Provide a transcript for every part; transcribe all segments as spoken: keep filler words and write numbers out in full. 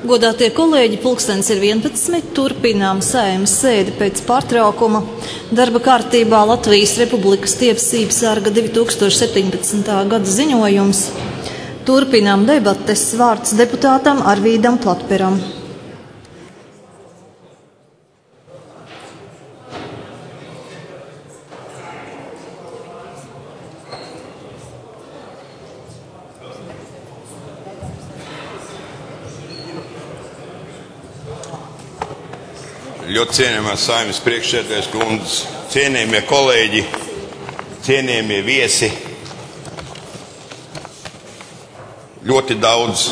Godātie kolēģi, pulkstens ir vienpadsmit, turpinām Saeimas sēdi pēc pārtraukuma. Darba kārtībā Latvijas Republikas tiesības sarga divi tūkstoši septiņpadsmitā gada ziņojums. Turpinām debates, vārds deputātam Arvīdam Platperam. Ļoti cienījamās Saeimas priekšsēdētājas kundzes, cienījamie kolēģi, cienījamie viesi. Ļoti daudz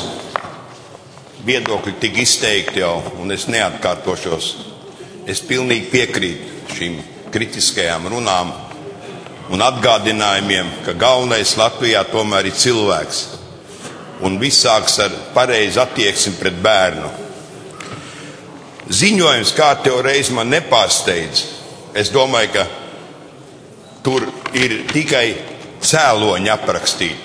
viedokļu tika izteikti jau, un es neatkārtošos. Es pilnīgi piekrītu šīm kritiskajām runām un atgādinājumiem, ka galvenais Latvijā tomēr ir cilvēks. Un viss sāks ar pareizu attieksmi pret bērnu. Ziņojums kārtējo reizi man nepārsteidz. Es domāju, ka tur ir tikai cēloņi aprakstīti.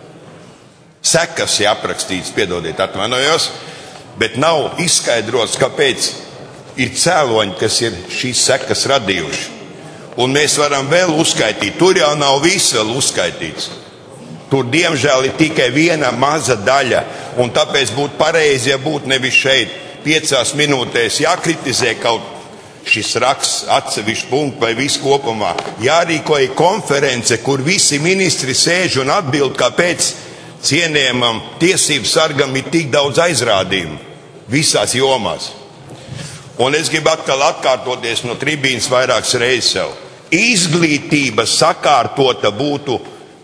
Sekas ir aprakstīts, piedodiet, atvainojos, bet nav izskaidrots, kāpēc ir cēloņi, kas ir šīs sekas radījuši. Un mēs varam vēl uzskaitīt. Tur jau nav viss vēl uzskaitīts. Tur, diemžēl, ir tikai viena maza daļa, un tāpēc būtu pareizi, ja būtu nevis šeit piecās minūtēs jākritizē kaut šis raksts, atsevišķi punkti vai viss kopumā. Jārīkoja konference, kur visi ministri sēž un atbild, kāpēc cienījamam tiesību sargam ir tik daudz aizrādījumu visās jomās. Un es gribu atkal atkārtoties no tribīnas vairākas reizes sev. Izglītība sakārtota būtu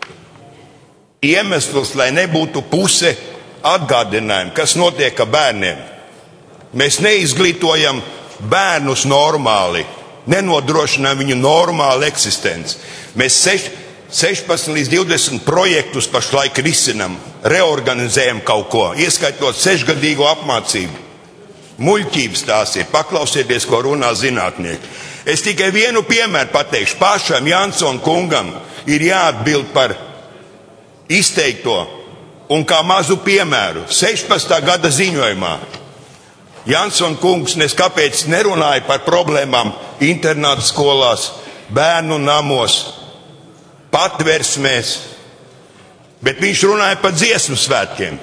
iemesls, lai nebūtu puse atgādinājumu, kas notiek ar bērniem. Mēs neizglītojam bērnus normāli, nenodrošinām viņu normālu eksistenci. Mēs sešpadsmit līdz divdesmit projektus pašlaik risinam, reorganizējam kaut ko, ieskaitot sešgadīgo apmācību. Muļķības tās ir, paklausieties, ko runā zinātnieki. Es tikai vienu piemēru pateikšu. Pašam Jansona kungam ir jāatbild par izteikto, un kā mazu piemēru sešpadsmitā gada ziņojumā Jansona kungs nes kāpēc nerunāja par problēmām internāta skolās, bērnu namos, patversmēs, bet viņš runāja par dziesmu svētkiem.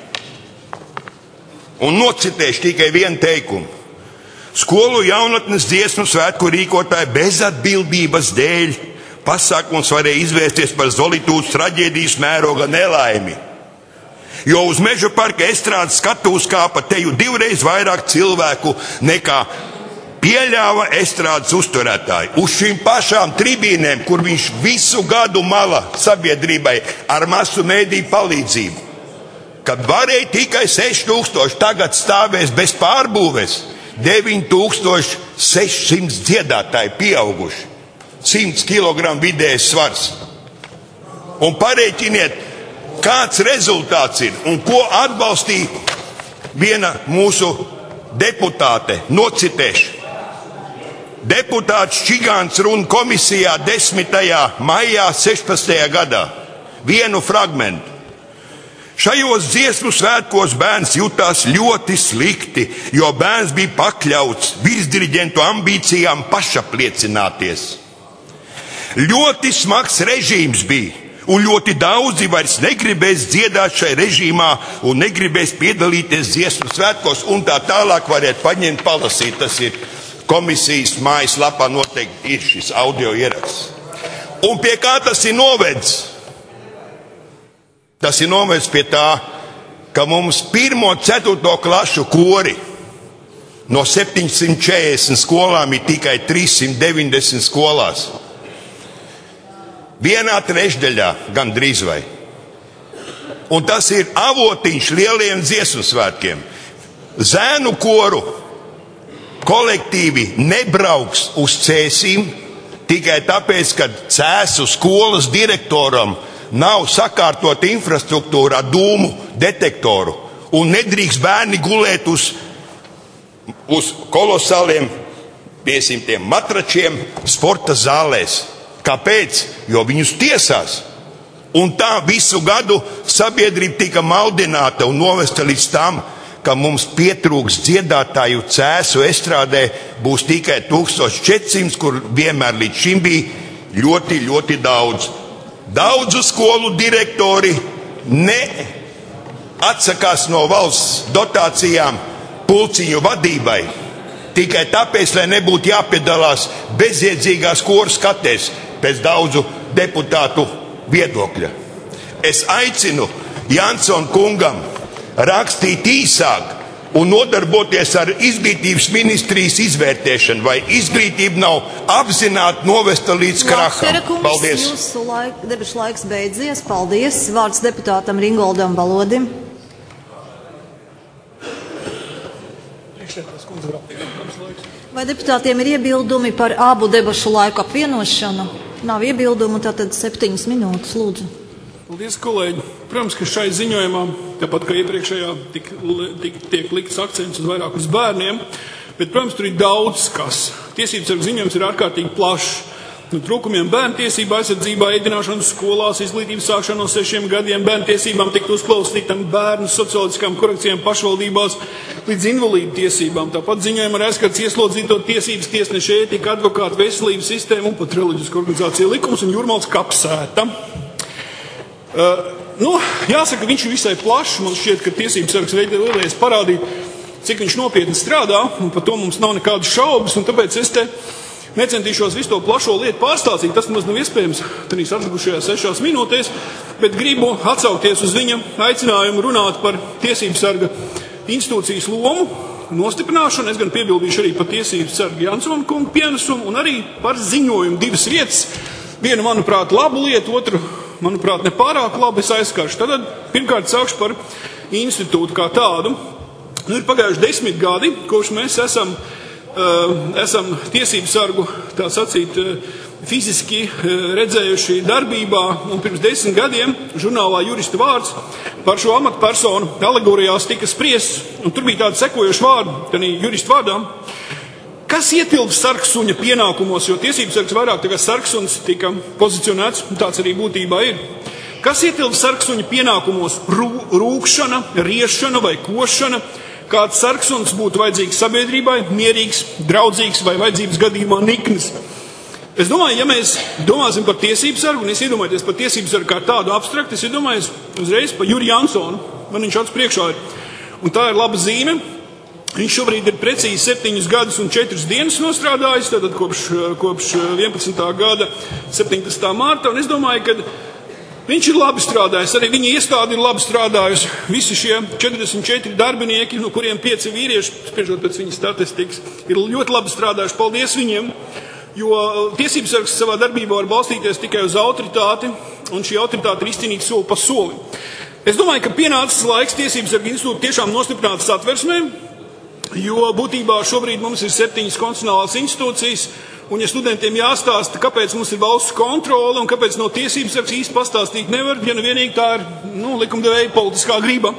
Un nocitēšu tikai vienu teikumu. Skolu jaunatnes dziesmu svētku rīkotāji bezatbildības dēļ pasākums varēja izvērsties par Zolitūdas traģēdijas mēroga nelaimi. Jo uz Meža parka estrādes skatuves kāpa teju divreiz vairāk cilvēku nekā pieļāva estrādes uzturētāji. Uz šīm pašām tribīnēm, kur viņš visu gadu mala sabiedrībai ar masu mēdīju palīdzību, kad varēja tikai seši tūkstoši, tagad stāvēs bez pārbūves deviņi tūkstoši sešsimt dziedātāji pieauguši, simts kilogramu vidējais svars. Un parēķiniet, kāds rezultāts ir un ko atbalstīja viena mūsu deputāte, nocitēšu. Deputāts Čigāns runa komisijā desmitajā maijā sešpadsmitajā gadā. Vienu fragmentu. Šajos dziesmu svētkos bērns jutās ļoti slikti, jo bērns bija pakļauts virsdiriģentu ambīcijām pašapliecināties. Ļoti smags režīms bija. Un ļoti daudzi vairs negribēs dziedāt šai režīmā un negribēs piedalīties dziesmu svētkos, un tā tālāk variet paņemt, palasīt. Tas ir komisijas mājaslapā, noteikti ir šis audio ieraksts. Un pie kā tas ir novedis? Tas ir novedis pie tā, ka mums pirmo ceturto klašu kori no septiņsimt četrdesmit skolām ir tikai trīssimt deviņdesmit skolās. Vienā trešdaļā gandrīz vai. Un tas ir avotiņš lieliem dziesmu svētkiem. Zēnu koru kolektīvi nebrauks uz Cēsīm tikai tāpēc, ka Cēsu skolas direktoram nav sakārtot infrastruktūrā dūmu detektoru un nedrīkst bērni gulēt uz, uz kolosāliem piesimtiem matračiem sporta zālēs. Kāpēc? Jo viņus tiesās. Un tā visu gadu sabiedrība tika maldināta un novesta līdz tam, ka mums pietrūks dziedātāju cēsu estrādē, būs tikai tūkstoš četri simti, kur vienmēr līdz šim bija ļoti, ļoti daudz. Daudzu skolu direktori ne atsakās no valsts dotācijām pulciņu vadībai, tikai tāpēc, lai nebūtu jāpiedalās bezjēdzīgās koru skatēs pēc daudzu deputātu viedokļa. Es aicinu Jansona kungam rakstīt īsāk un nodarboties ar izglītības ministrijas izvērtēšanu, vai izglītība nav apzināti novesta līdz kraham. Paldies! Jūsu laik, debašu laiks beidzies. Paldies! Vārds deputātam Ringoldam Valodim. Vai deputātiem ir iebildumi par abu debašu laiku apvienošanu? Nav iebildumu, tātad septiņas minūtes, lūdzu. Paldies, kolēģi. Protams, ka šai ziņojumā, tāpat kā iepriekšējā, tik, tik, tiek likts akcents uz vairāk uz bērniem, bet, protams, tur ir daudz kas. Tiesības sarga ziņojums ir ārkārtīgi plašs. No trūkumiem bērnu tiesību aizsardzībā, ēdināšanu skolās, izglītības sākšanu no sešiem gadiem, bērnu tiesībām tikt uzklausītam, bērnu socioloģiskām korekcijām pašvaldībās līdz invalīdu tiesībām. Tāpat ziņojumā ir aizskats ieslodzīto tiesības, tiesneša ētika, advokātu veselības sistēmu un pat reliģisku organizāciju likums un Jūrmālas kapsēta. Uh, nu, jāsaka, viņš ir visai plašs. Man šķiet, ka tiesības sargs vēlējies parādīt, cik viņš nopietni strādā, un par to mums nav nekādas šaubas, un tāpēc es te necentīšos visu to plašo lietu pārstāstīt. Tas maz nav iespējams tādīs atlikušajās sešās minūtēs, bet gribu atsaukties uz viņa aicinājumu runāt par tiesības sarga institūcijas lomu nostiprināšanu. Es gan piebildīšu arī par tiesības sarga Jansona kungu pienesumu un arī par ziņojumu divas vietas. Vienu, manuprāt, labu lietu, otru, manuprāt, nepārāk labi es aizskaršu. Tad pirmkārt sākšu par institūtu kā tādu. Nu, ir pagājuši desmit gadi, kopš mēs esam, uh, esam tiesību sargu, tā sacīt, uh, fiziski uh, redzējuši darbībā, un pirms desmit gadiem žurnālā Jurista vārds par šo amatpersonu alegorijās tika spriests, un tur bija tādi sekojoši vārdi, tādā Jurista vārdā. Kas ietilps sargsuņa pienākumos, jo tiesības sargs vairāk tā kā sargsuns tika pozicionēts, un tāds arī būtībā ir. Kas ietilps sargsuņa pienākumos? Rū, rūkšana, riešana vai košana? Kāds sargsuns būtu vajadzīgs sabiedrībai, mierīgs, draudzīgs vai vajadzības gadījumā niknis? Es domāju, ja mēs domāsim par tiesību sargu, un es iedomājos par tiesību sargu kā tādu abstraktu, es iedomājos uzreiz par Juri Jansonu. Man viņš acs priekšā ir. Un tā ir laba zīme. Viņš šobrīd ir precīzi septiņus gadus un četras dienas nostrādājis, tātad kopš, kopš vienpadsmitā gada septiņpadsmitā mārta, un es domāju, ka viņš ir labi strādājis, arī viņa iestāde ir labi strādājusi. Visi šie četrdesmit četri darbinieki, no kuriem pieci vīrieši, spriežot pēc viņa statistikas, ir ļoti labi strādājuši. Paldies viņiem, jo tiesības sargs savā darbībā var balstīties tikai uz autoritāti, un šī autoritāte ir izcīnīta soli pa soli. Es domāju, ka pienācis laiks tiesības sarga institūtu tiešām nostiprināt satversmē, jo būtībā šobrīd mums ir septiņas konstitucionālās institūcijas, un ja studentiem jāstāsta, kāpēc mums ir valsts kontrole un kāpēc no tiesības sargs īsti pastāstīt nevar, ja nu vienīgi tā ir nu, likumdevēja politiskā griba,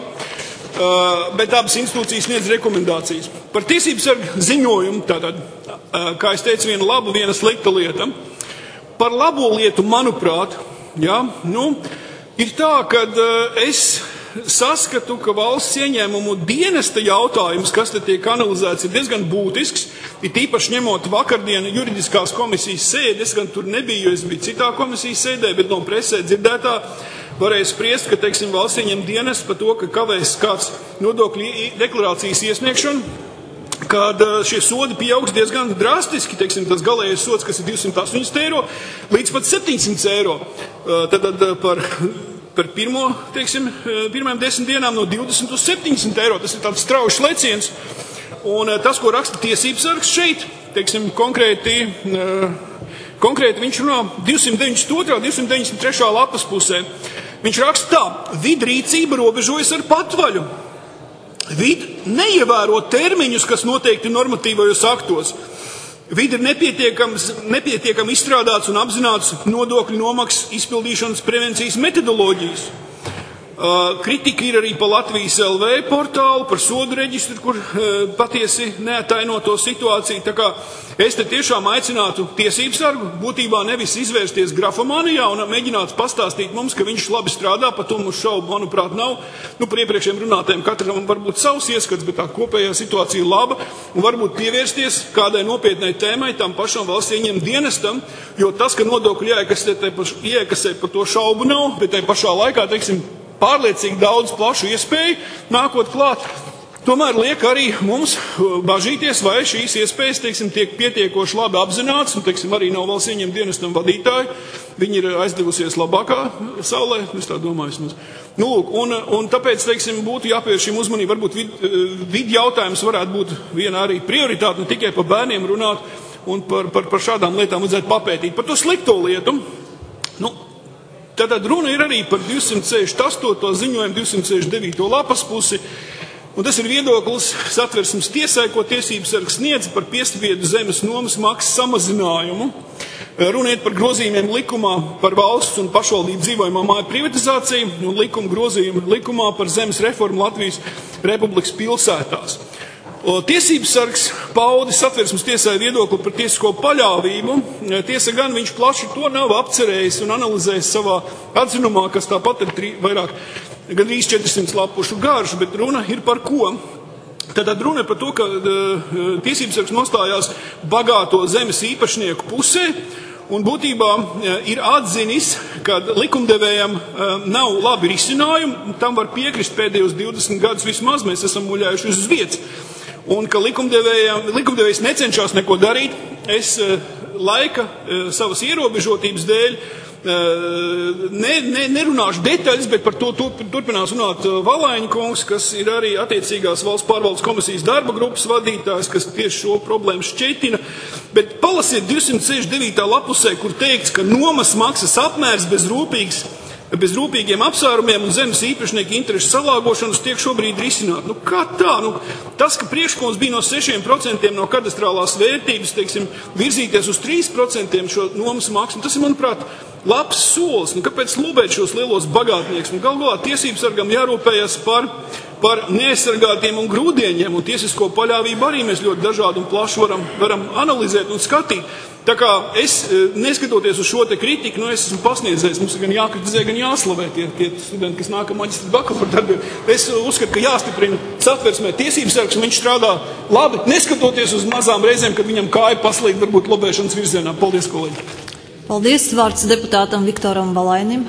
uh, bet abas institūcijas sniedz rekomendācijas. Par tiesības sarga ziņojumu, tātad, uh, kā es teicu, viena laba, viena slikta lieta. Par labo lietu, manuprāt, ja, nu, ir tā, ka uh, es saskatu, ka valsts ieņēmumu dienesta jautājums, kas te tiek analizēts, ir diezgan būtisks, ir tīpaši ņemot vakardienu juridiskās komisijas sēdi. Es gan tur nebiju, jo es biju citā komisijas sēdē, bet no presē dzirdētā varēja spriest, ka, teiksim, valsts ieņem dienestu par to, ka kavēs kāds nodokļu deklarācijas iesniegšanu, kad šie sodi pieaugs diezgan drastiski, teiksim, tas galējais sods, kas ir divsimt astoņdesmit eiro, līdz pat septiņsimt eiro. Tad, tad par par pirmo, teiksim, pirmajām desmit dienām no divdesmit uz septiņdesmit eiro. Tas ir tāds strauji leciens. Un tas, ko raksta tiesības sargs šeit, teiksim, konkrēti, konkrēti viņš runā divsimt deviņdesmit otrā, divsimt deviņdesmit trešā lapas pusē. Viņš raksta tā: vidrīcība robežojas ar patvaļu. Vid neievēro termiņus, kas noteikti normatīvajos aktos. Vid ir nepietiekami izstrādāts un apzināts nodokļu nomaksas izpildīšanas prevencijas metodoloģijas. Kritika ir arī par Latvijas L V portālu, par sodu reģistru, kur patiesi neataino to situāciju. Tā kā es te tiešām aicinātu tiesību sargu būtībā nevis izvērsties grafomanijā un mēģināt pastāstīt mums, ka viņš labi strādā, par to mums šaubu, manuprāt, nav. Nu, par iepriekšējiem runātājiem katram varbūt savs ieskats, bet tā kopējā situācija ir laba un varbūt pievērsties kādai nopietnai tēmai, tam pašam valsts ieņem dienestam, jo tas, ka nodokļu iekasē par to šaubu nav, bet tai pašā laikā, teiksim, pārliecīgi daudz plašu iespēju nākot klāt, tomēr liek arī mums bažīties, vai šīs iespējas, teiksim, tiek pietiekoši labi apzināts, un, teiksim, arī nav valsts ieņem dienestam vadītāji, viņi ir aizdevusies labākā saulē, es tā domāju. Nu, lūk, un, un tāpēc, teiksim, būtu jāpievērš šim uzmanību, varbūt vid, vid jautājums varētu būt viena arī prioritāte, ne tikai par bērniem runāt, un par, par, par šādām lietām vajadzētu papētīt. Par to slikto lietu, nu, tātad runa ir arī par divsimt sešdesmit astoto ziņojumu, divsimt sešdesmit devīto lapas pusi, un tas ir viedoklis Satversmes tiesai, ko tiesības sargs sniedz par piespiedu zemes nomas maksas samazinājumu. Runa ir par grozījumiem likumā par valsts un pašvaldību dzīvojamā māju privatizāciju un likuma grozījumu likumā par zemes reformu Latvijas Republikas pilsētās. Tiesības sargs paudi Satversmes tiesai viedokli par tiesisko paļāvību. Tiesa gan viņš plaši to nav apcerējis un analizējis savā atzinumā, kas tāpat ir trī, vairāk, gandrīz četrsimt lapušu garš, bet runa ir par ko? Tātad runa ir par to, ka uh, tiesības sargs nostājās bagāto zemes īpašnieku pusē, un būtībā uh, ir atzinis, ka likumdevējam uh, nav labi risinājumi, tam var piekrist pēdējos divdesmit gadus vismaz, mēs esam muļājuši uz vietas. Un ka likumdevējs necenšas neko darīt, es laika savas ierobežotības dēļ ne, ne, nerunāšu detaļas, bet par to turpinās runāt Valaiņa kungs, kas ir arī attiecīgās valsts pārvaldes komisijas darba grupas vadītājs, kas tieši šo problēmu šķetina. Bet palasiet divsimt sešdesmit devītā lapusē, kur teikts, ka nomas maksas apmērs bez rūpīgas bez rūpīgiem apsvērumiem un zemes īpašnieku interešu salāgošanas tiek šobrīd risināt. Nu, kā tā? Nu, tas, ka priekšlikums bija no sešiem procentiem no kadastrālās vērtības, teiksim, virzīties uz trīs procentiem šo nomas maksu, tas ir, manuprāt, labs solis. Nu, kāpēc lūbēt šos lielos bagātniekus? Nu, galu galā tiesības sargam jārūpējas par, par neaizsargātiem un grūdieņiem, un tiesisko paļāvību arī mēs ļoti dažādi un plaši varam, varam analizēt un skatīt. Tā kā es, neskatoties uz šo te kritiku, nu es esmu pasniedzējis, mums ir gan jākritizē, gan jāslavē tie, tie studenti, kas nāk maģistra bakalaura darbi. Es uzskatu, ka jāstiprina Satversmē tiesības sargs, un viņš strādā labi, neskatoties uz mazām reizēm, kad viņam kāja paslīd varbūt lobēšanas virzienā. Paldies, kolēģi! Paldies, vārds deputātam Viktoram Valainim.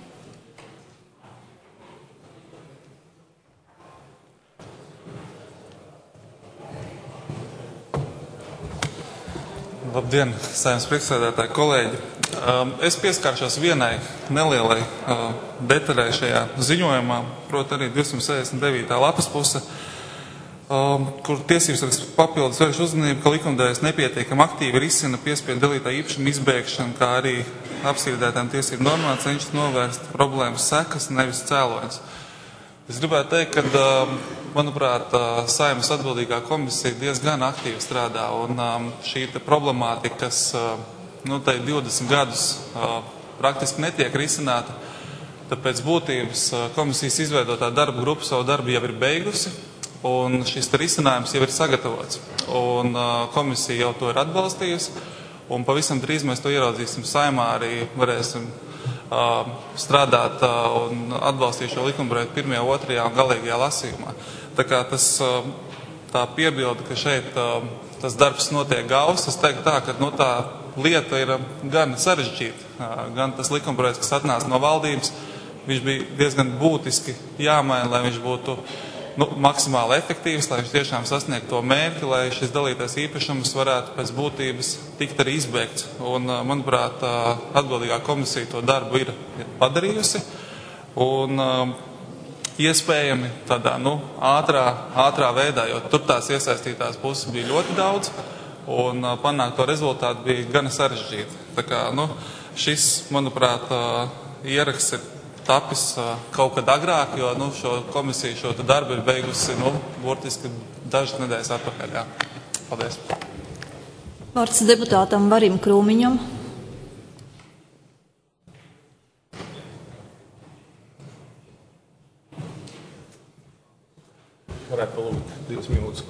Labdien, Saeimas priekšsēdētāji, kolēģi. Es pieskāršos vienai nelielai detaļai šajā ziņojumā, proti arī divsimt sešdesmit devītā lapas puse, kur tiesības sargs papildus vērš uzmanību, ka likumdevējs nepietiekami aktīvi risina piespiedu dalītā īpašuma izbēgšanu, kā arī apstrīdētām tiesību normām cenšas novērst problēmas sekas, nevis cēloņus. Es gribētu teikt, ka, manuprāt, Saeimas atbildīgā komisija diezgan aktīvi strādā, un šī problemātika, kas nu, divdesmit gadus praktiski netiek risināta, tāpēc būtības komisijas izveidotā darba grupa savu darbu jau ir beigusi, un šis risinājums jau ir sagatavots. Un komisija jau to ir atbalstījusi, un pavisam drīz mēs to ieraudzīsim Saeimā, arī varēsim strādāt un atbalstīt šo likumprojektu pirmajā, otrajā un galīgajā lasījumā. Tā kā tas, tā piebilda, ka šeit tas darbs notiek gauss, es teiktu tā, ka nu, tā lieta ir gan sarežģīta, gan tas likumprojekts, kas atnāca no valdības, viņš bija diezgan būtiski jāmaina, lai viņš būtu nu, maksimāli efektīvs, lai viņš tiešām sasniegtu to mērķi, lai šis dalītais īpašums varētu pēc būtības tikt arī izbeigts. Un, manuprāt, atbildīgā komisija to darbu ir padarījusi. Un iespējami tādā nu, ātrā, ātrā veidā, jo tur tās iesaistītās puses bija ļoti daudz, un panākt to rezultātu bija gana sarežģīti. Tā kā, nu, šis, manuprāt, ieraksts ir tapis kaut kad agrāk, jo nu, šo komisiju šo darbu ir beigusi nu, burtiski dažas nedēļas atpakaļ. Jā. Paldies. Vārds deputātam Varim Krūmiņam.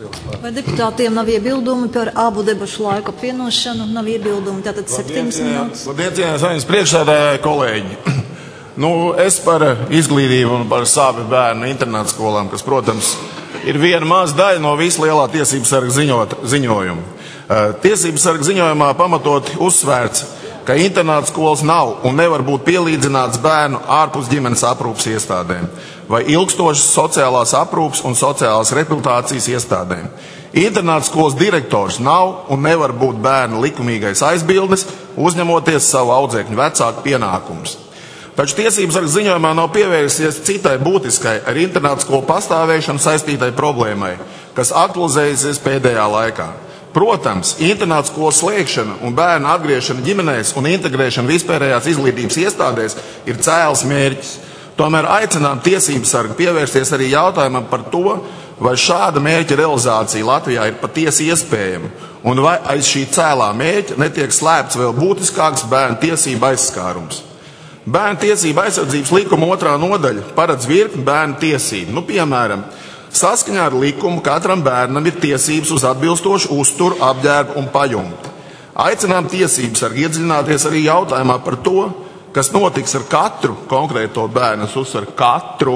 Vai deputātiem nav iebildumi par abu debašu laiku apvienošanu? Nav iebildumi, tātad septiņas minūtes. Labdien, cienījamie saimnes priekšsēdētāji, kolēģi. Nu, es par izglītību un par savu bērnu internātu skolām, kas, protams, ir viena maza daļa no visu lielā tiesību sarga ziņot, ziņojuma. Tiesību sarga ziņojumā pamatot uzsvērts, ka internātu skolas nav un nevar būt pielīdzināts bērnu ārpus ģimenes aprūpas iestādēm vai ilgstošas sociālās aprūpas un sociālās rehabilitācijas iestādēm. Internātu skolas direktors nav un nevar būt bērnu likumīgais aizbildnis, uzņemoties savu audzēkņu vecāku pienākumus. Taču tiesības sarga ziņojumā nav pievērsies citai būtiskai ar internātu skolu pastāvēšanu saistītai problēmai, kas aktualizējusies pēdējā laikā. Protams, internātu skolas slēgšana un bērnu atgriešana ģimenēs un integrēšana vispārējās izglītības iestādēs ir cēls mērķis. Tomēr aicinām tiesību sargu pievērsties arī jautājumam par to, vai šāda mērķa realizācija Latvijā ir patiesi iespējama un vai aiz šī cēlā mērķa netiek slēpts vēl būtiskāks bērnu tiesību aizskārums. Bērnu tiesību aizsardzības likuma otrā nodaļa paredz virkni bērnu tiesību. Nu, piemēram, saskaņā ar likumu katram bērnam ir tiesības uz atbilstošu uzturu, apģērbu un pajumti. Aicinām tiesības sargu iedziļināties arī jautājumā par to, kas notiks ar katru konkrēto bērnu, es uzsveru katru,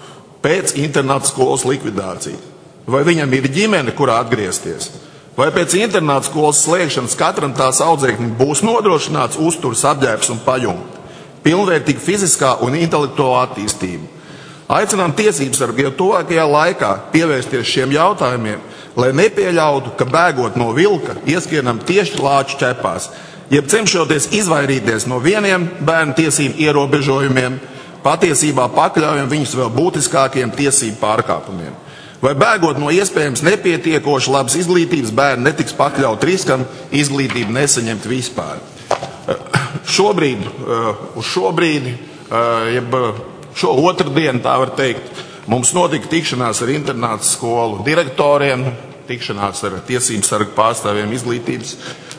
pēc internātu skolas likvidācijas. Vai viņam ir ģimene, kurā atgriezties? Vai pēc internātu skolas slēgšanas katram tās audzēknim būs nodrošināts uzturs, apģērbs un pajumti? Pilnvērtīga fiziskā un intelektuālā attīstība. Aicinām tiesības sargu jau tuvākajā laikā pievērsties šiem jautājumiem, lai nepieļautu, ka bēgot no vilka ieskienam tieši lāču ķepās, jeb cenšoties izvairīties no vieniem bērnu tiesību ierobežojumiem, patiesībā pakļaujam viņus vēl būtiskākiem tiesību pārkāpumiem. Vai bēgot no iespējams nepietiekoši labas izglītības bērni netiks pakļaut riskam izglītību nesaņemt vispār. Šobrīd, uz šo brīdi, jeb šo otrdienu, tā var teikt, mums notika tikšanās ar internātu skolu direktoriem, tikšanās ar tiesību sargu pārstāvjiem, izglītības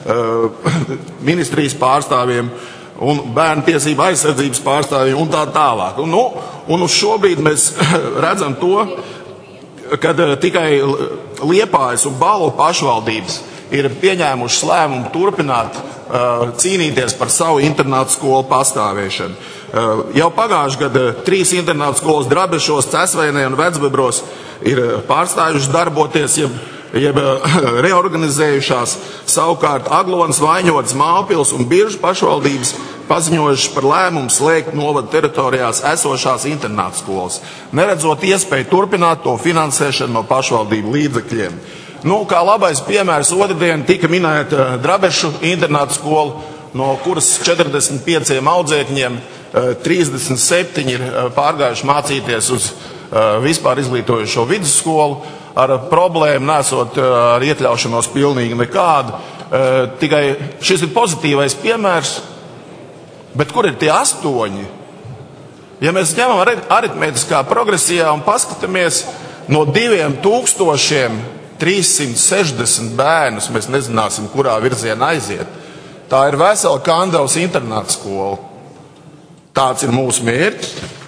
uh, ministrijas pārstāvjiem un bērnu tiesību aizsardzības pārstāvjiem un tā tālāk. Un, nu, un uz šo brīdi mēs redzam to, kad uh, tikai Liepājas un Balu pašvaldības ir pieņēmušas lēmumu turpināt uh, cīnīties par savu internātu skolu pastāvēšanu. Uh, jau pagājuši gadu trīs internātu skolas Drabešos, Cesvainē un Vecbebros ir pārstājušas darboties, jeb, jeb reorganizējušās. Savukārt Aglonas, Vaņotas, Mālpils un Biržu pašvaldības paziņojušas par lēmumu slēgt novada teritorijās esošās internātu skolas, neredzot iespēju turpināt to finansēšanu no pašvaldību līdzekļiem. Nu, kā labais piemērs, otrdien tika minēta Drabešu internātu skola, no kuras četrdesmit pieciem audzēkņiem trīsdesmit septiņi ir pārgājuši mācīties uz vispār izglītojošo vidusskolu ar problēmu, nesot ar iekļaušanos pilnīgi nekādu. Tikai šis ir pozitīvais piemērs, bet kur ir tie astoņi? Ja mēs ņemam aritmētiskā progresijā un paskatāmies no diviem tūkstošiem trīssimt sešdesmit bērnus, mēs nezināsim, kurā virzienā aiziet. Tā ir vesela Kandavas internāta skola. Tāds ir mūsu mērķis.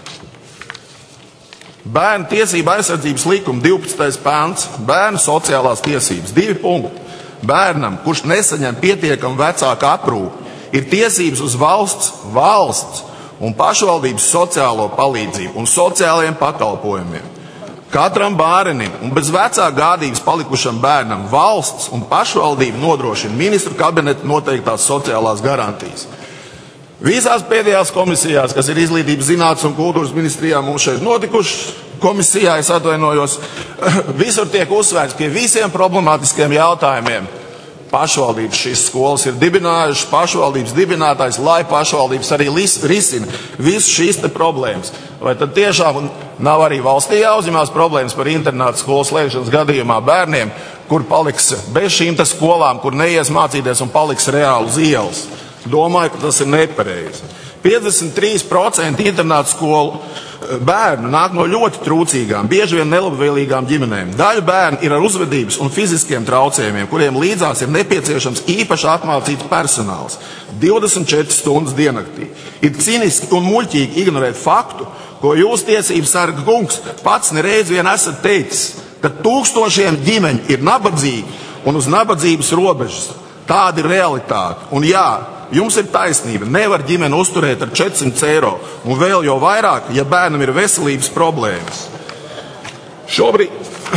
Bērnu tiesība aizsardzības likuma divpadsmitais pants, bērnu sociālās tiesības, divi punkti. Bērnam, kurš nesaņem pietiekamu vecāku aprūpi, ir tiesības uz valsts, valsts un pašvaldības sociālo palīdzību un sociālajiem pakalpojumiem. Katram bērnim un bez vecāka gādības palikušam bērnam valsts un pašvaldība nodrošina ministru kabineta noteiktās sociālās garantijas. Visās pēdējās komisijās, kas ir izglītības, zinātnes un kultūras ministrijā, mums šeit notikušas komisijā, es atvainojos, visur tiek uzsvērts pie visiem problemātiskiem jautājumiem. Pašvaldības šīs skolas ir dibinājušas, pašvaldības dibinātājs, lai pašvaldības arī risina visas šīs te problēmas. Vai tad tiešām nav arī valstī jāuzņemās problēmas par internātu skolas slēgšanas gadījumā bērniem, kur paliks bez šīm te skolām, kur neies mācīties un paliks reāli uz ielas? Domāju, ka tas ir nepareizi. piecdesmit trīs procenti internātu skolu bērnu nāk no ļoti trūcīgām, bieži vien nelabvēlīgām ģimenēm. Daļa bērnu ir ar uzvedības un fiziskiem traucējumiem, kuriem līdzās ir nepieciešams īpaši apmācīts personāls divdesmit četras stundas diennaktī. Ir ciniski un muļķīgi ignorēt faktu, ko jūs tiesības sarga kungs pats nereiz vien esat teicis, ka tūkstošiem ģimeņu ir nabadzīgi un uz nabadzības robežas. Tāda ir realitāte. Un jā, jums ir taisnība, nevar ģimeni uzturēt ar četrsimt eiro, un vēl jau vairāk, ja bērnam ir veselības problēmas. Šobrīd,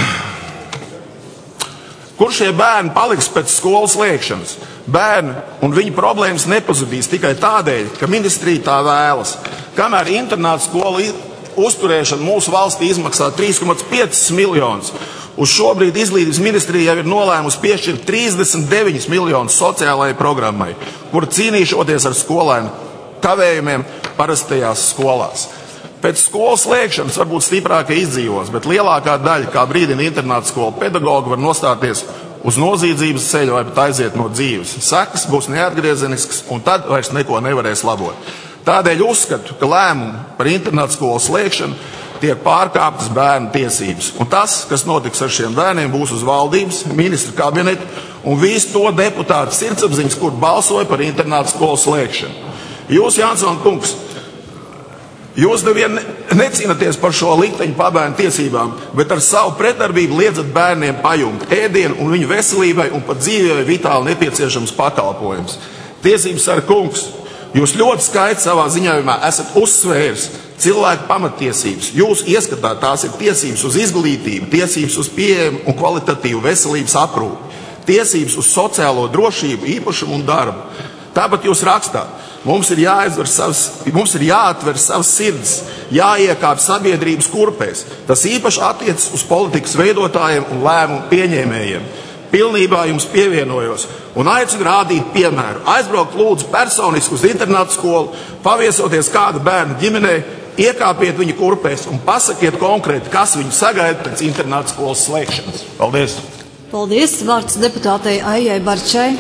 kur šie bērni paliks pēc skolas slēgšanas? Bērni un viņu problēmas nepazudīs tikai tādēļ, ka ministrija tā vēlas. Kamēr internāta skola uzturēšana mūsu valstī izmaksā trīs komats pieci miljonus, uz šobrīd izglītības ministrija jau ir nolēmusi piešķirt trīsdesmit deviņus miljonus sociālajai programmai, kur cīnīšoties ar skolēnu kavējumiem parastajās skolās. Pēc skolas slēgšanas varbūt stiprākie izdzīvos, bet lielākā daļa, kā brīdina internāta skola pedagogi, var nostāties uz noziedzības ceļu vai pat aiziet no dzīves. Sekas būs neatgriezeniskas, un tad vairs neko nevarēs labot. Tādēļ uzskatu, ka lēmumu par internāta skolas slēgšanu tiek pārkāptas bērnu tiesības. Un tas, kas notiks ar šiem bērniem, būs uz valdības, ministra kabineta un visu to deputātu sirdsapziņas, kur balsoja par internāta skolas slēgšanu. Jūs, Jansson kungs, jūs nevien necīnaties par šo likteņu pabērnu tiesībām, bet ar savu pretdarbību liedzat bērniem pajumt ēdienu un viņu veselībai un pat dzīvē vitāli nepieciešams pakalpojums. Tiesības sarga kungs, jūs ļoti skaidri savā ziņojumā esat uzsvērs cilvēku pamatiesības. Jūs ieskatāt, tās ir tiesības uz izglītību, tiesības uz pieejamu un kvalitatīvu veselības aprūpi, tiesības uz sociālo drošību, īpašumu un darbu. Tāpat jūs rakstāt, mums ir jāatver savas, mums ir jāatver savas sirds, jāiekāp sabiedrības kurpēs. Tas īpaši attiecas uz politikas veidotājiem un lēmumu pieņēmējiem. Pilnībā jums pievienojos un aicinu rādīt piemēru. Aizbraukt lūdzu personiski uz internāta skolu, paviesoties kāda bērna ģimenē, iekāpiet viņu kurpēs un pasakiet konkrēti, kas viņu sagaida pēc internāta skolas slēgšanas. Paldies! Paldies! Vārds deputātei Aijai Barčai.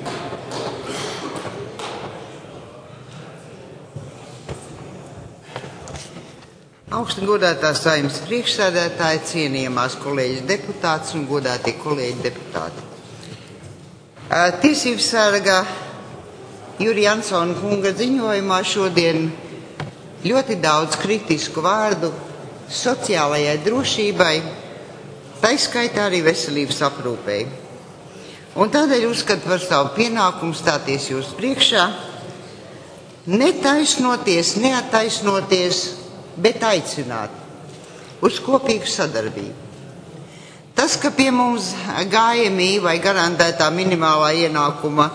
Augsti godātā Saeimas priekšsēdētāja, cienījamās kolēģis deputāts un godātie kolēģi deputāti. Tiesības sarga Jurija Jansona kunga ziņojumā šodien ļoti daudz kritisku vārdu sociālajai drošībai, taiskaitā arī veselības aprūpei. Un tādēļ uzskatu par savu pienākumu stāties jūs priekšā, netaisnoties, neataisnoties, bet aicināt uz kopīgu sadarbību. Tas, ka pie mums G M I vai garantētā minimālā ienākuma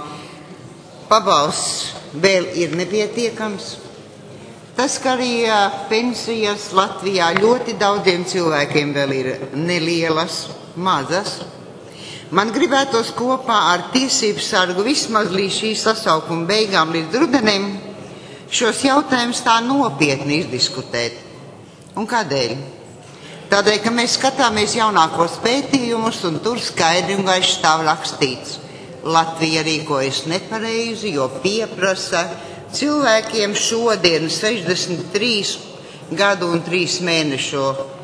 pabalsts vēl ir nepietiekams, tas, ka arī pensijas Latvijā ļoti daudziem cilvēkiem vēl ir nelielas, mazas, man gribētos kopā ar tiesību sargu vismaz līdz šī sasaukuma beigām līdz rudenim šos jautājumus tā nopietni izdiskutēt. Un kādēļ? Tādēļ, ka mēs skatāmies jaunākos pētījumus, un tur skaidri un gaiši stāv rakstīts. Latvija rīkojas nepareizi, jo pieprasa cilvēkiem šodien sešdesmit trīs gadu un trīs mēnešu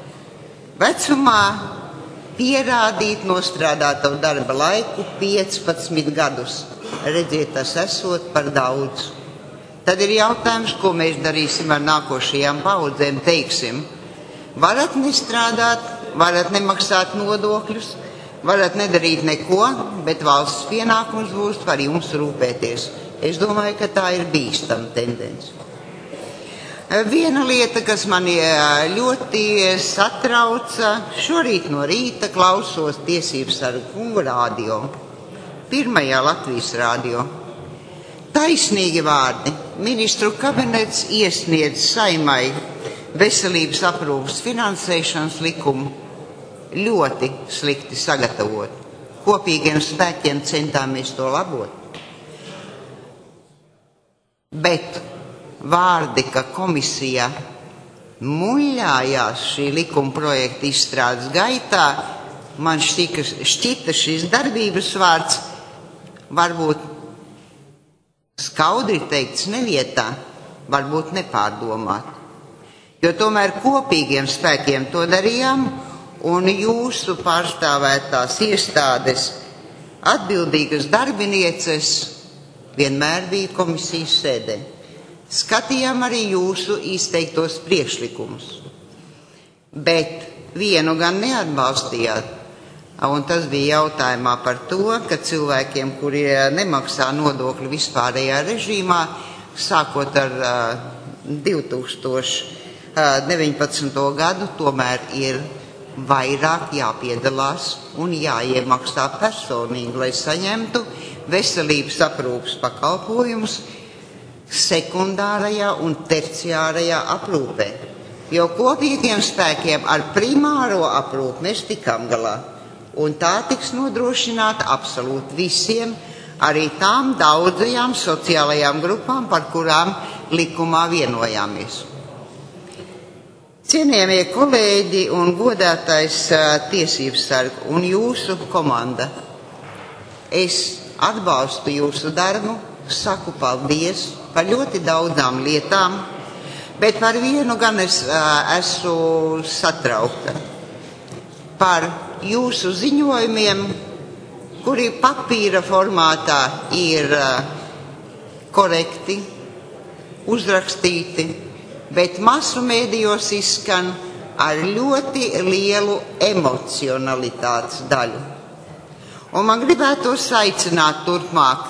vecumā pierādīt nostrādāto darba laiku piecpadsmit gadus. Redziet, tas esot par daudz. Tad ir jautājums, ko mēs darīsim ar nākošajām paudzēm, teiksim. Varat nestrādāt, varat nemaksāt nodokļus, varat nedarīt neko, bet valsts pienākums būs par jums rūpēties. Es domāju, ka tā ir bīstama tendence. Viena lieta, kas mani ļoti satrauca, šorīt no rīta klausos tiesību sargu kungu rādio, pirmajā Latvijas rādio. Taisnīgi vārdi. Ministru kabinets iesniedz Saimai veselības aprūpas finansēšanas likumu ļoti slikti sagatavot. Kopīgiem spēkiem centāmies to labot. Bet vārdi, ka komisija muļājās šī likuma projekta izstrādes gaitā, man šķita, šķita šis darbības vārds varbūt skaudri teikts nevietā, varbūt nepārdomāt. Jo tomēr kopīgiem spēkiem to darījām, un jūsu pārstāvētās iestādes atbildīgas darbinieces vienmēr bija komisijas sēdē. Skatījām arī jūsu izteiktos priekšlikumus. Bet Vienu gan neatbalstījāt, un tas bija jautājumā par to, ka cilvēkiem, kuri nemaksā nodokļu vispārējā režīmā, sākot ar uh, divi tūkstoši deviņpadsmito gadu, tomēr ir vairāk jāpiedalās un jāiemaksā personīgi, lai saņemtu veselības aprūpes pakalpojumus sekundārajā un terciārajā aprūpē. Jo kopīgiem spēkiem ar primāro aprūpi mēs tikām galā. Un tā tiks nodrošināta absolūti visiem, arī tām daudzajām sociālajām grupām, par kurām likumā vienojāmies. Cienījamie kolēģi un godātais tiesības sargi un jūsu komanda, es atbalstu jūsu darbu, saku paldies par ļoti daudzām lietām, bet par vienu gan es uh, esmu satraukta. Par jūsu ziņojumiem, kuri papīra formātā ir uh, korekti, uzrakstīti, bet masu mēdījos izskan ar ļoti lielu emocionalitātes daļu. Un man gribētos aicināt turpmāk,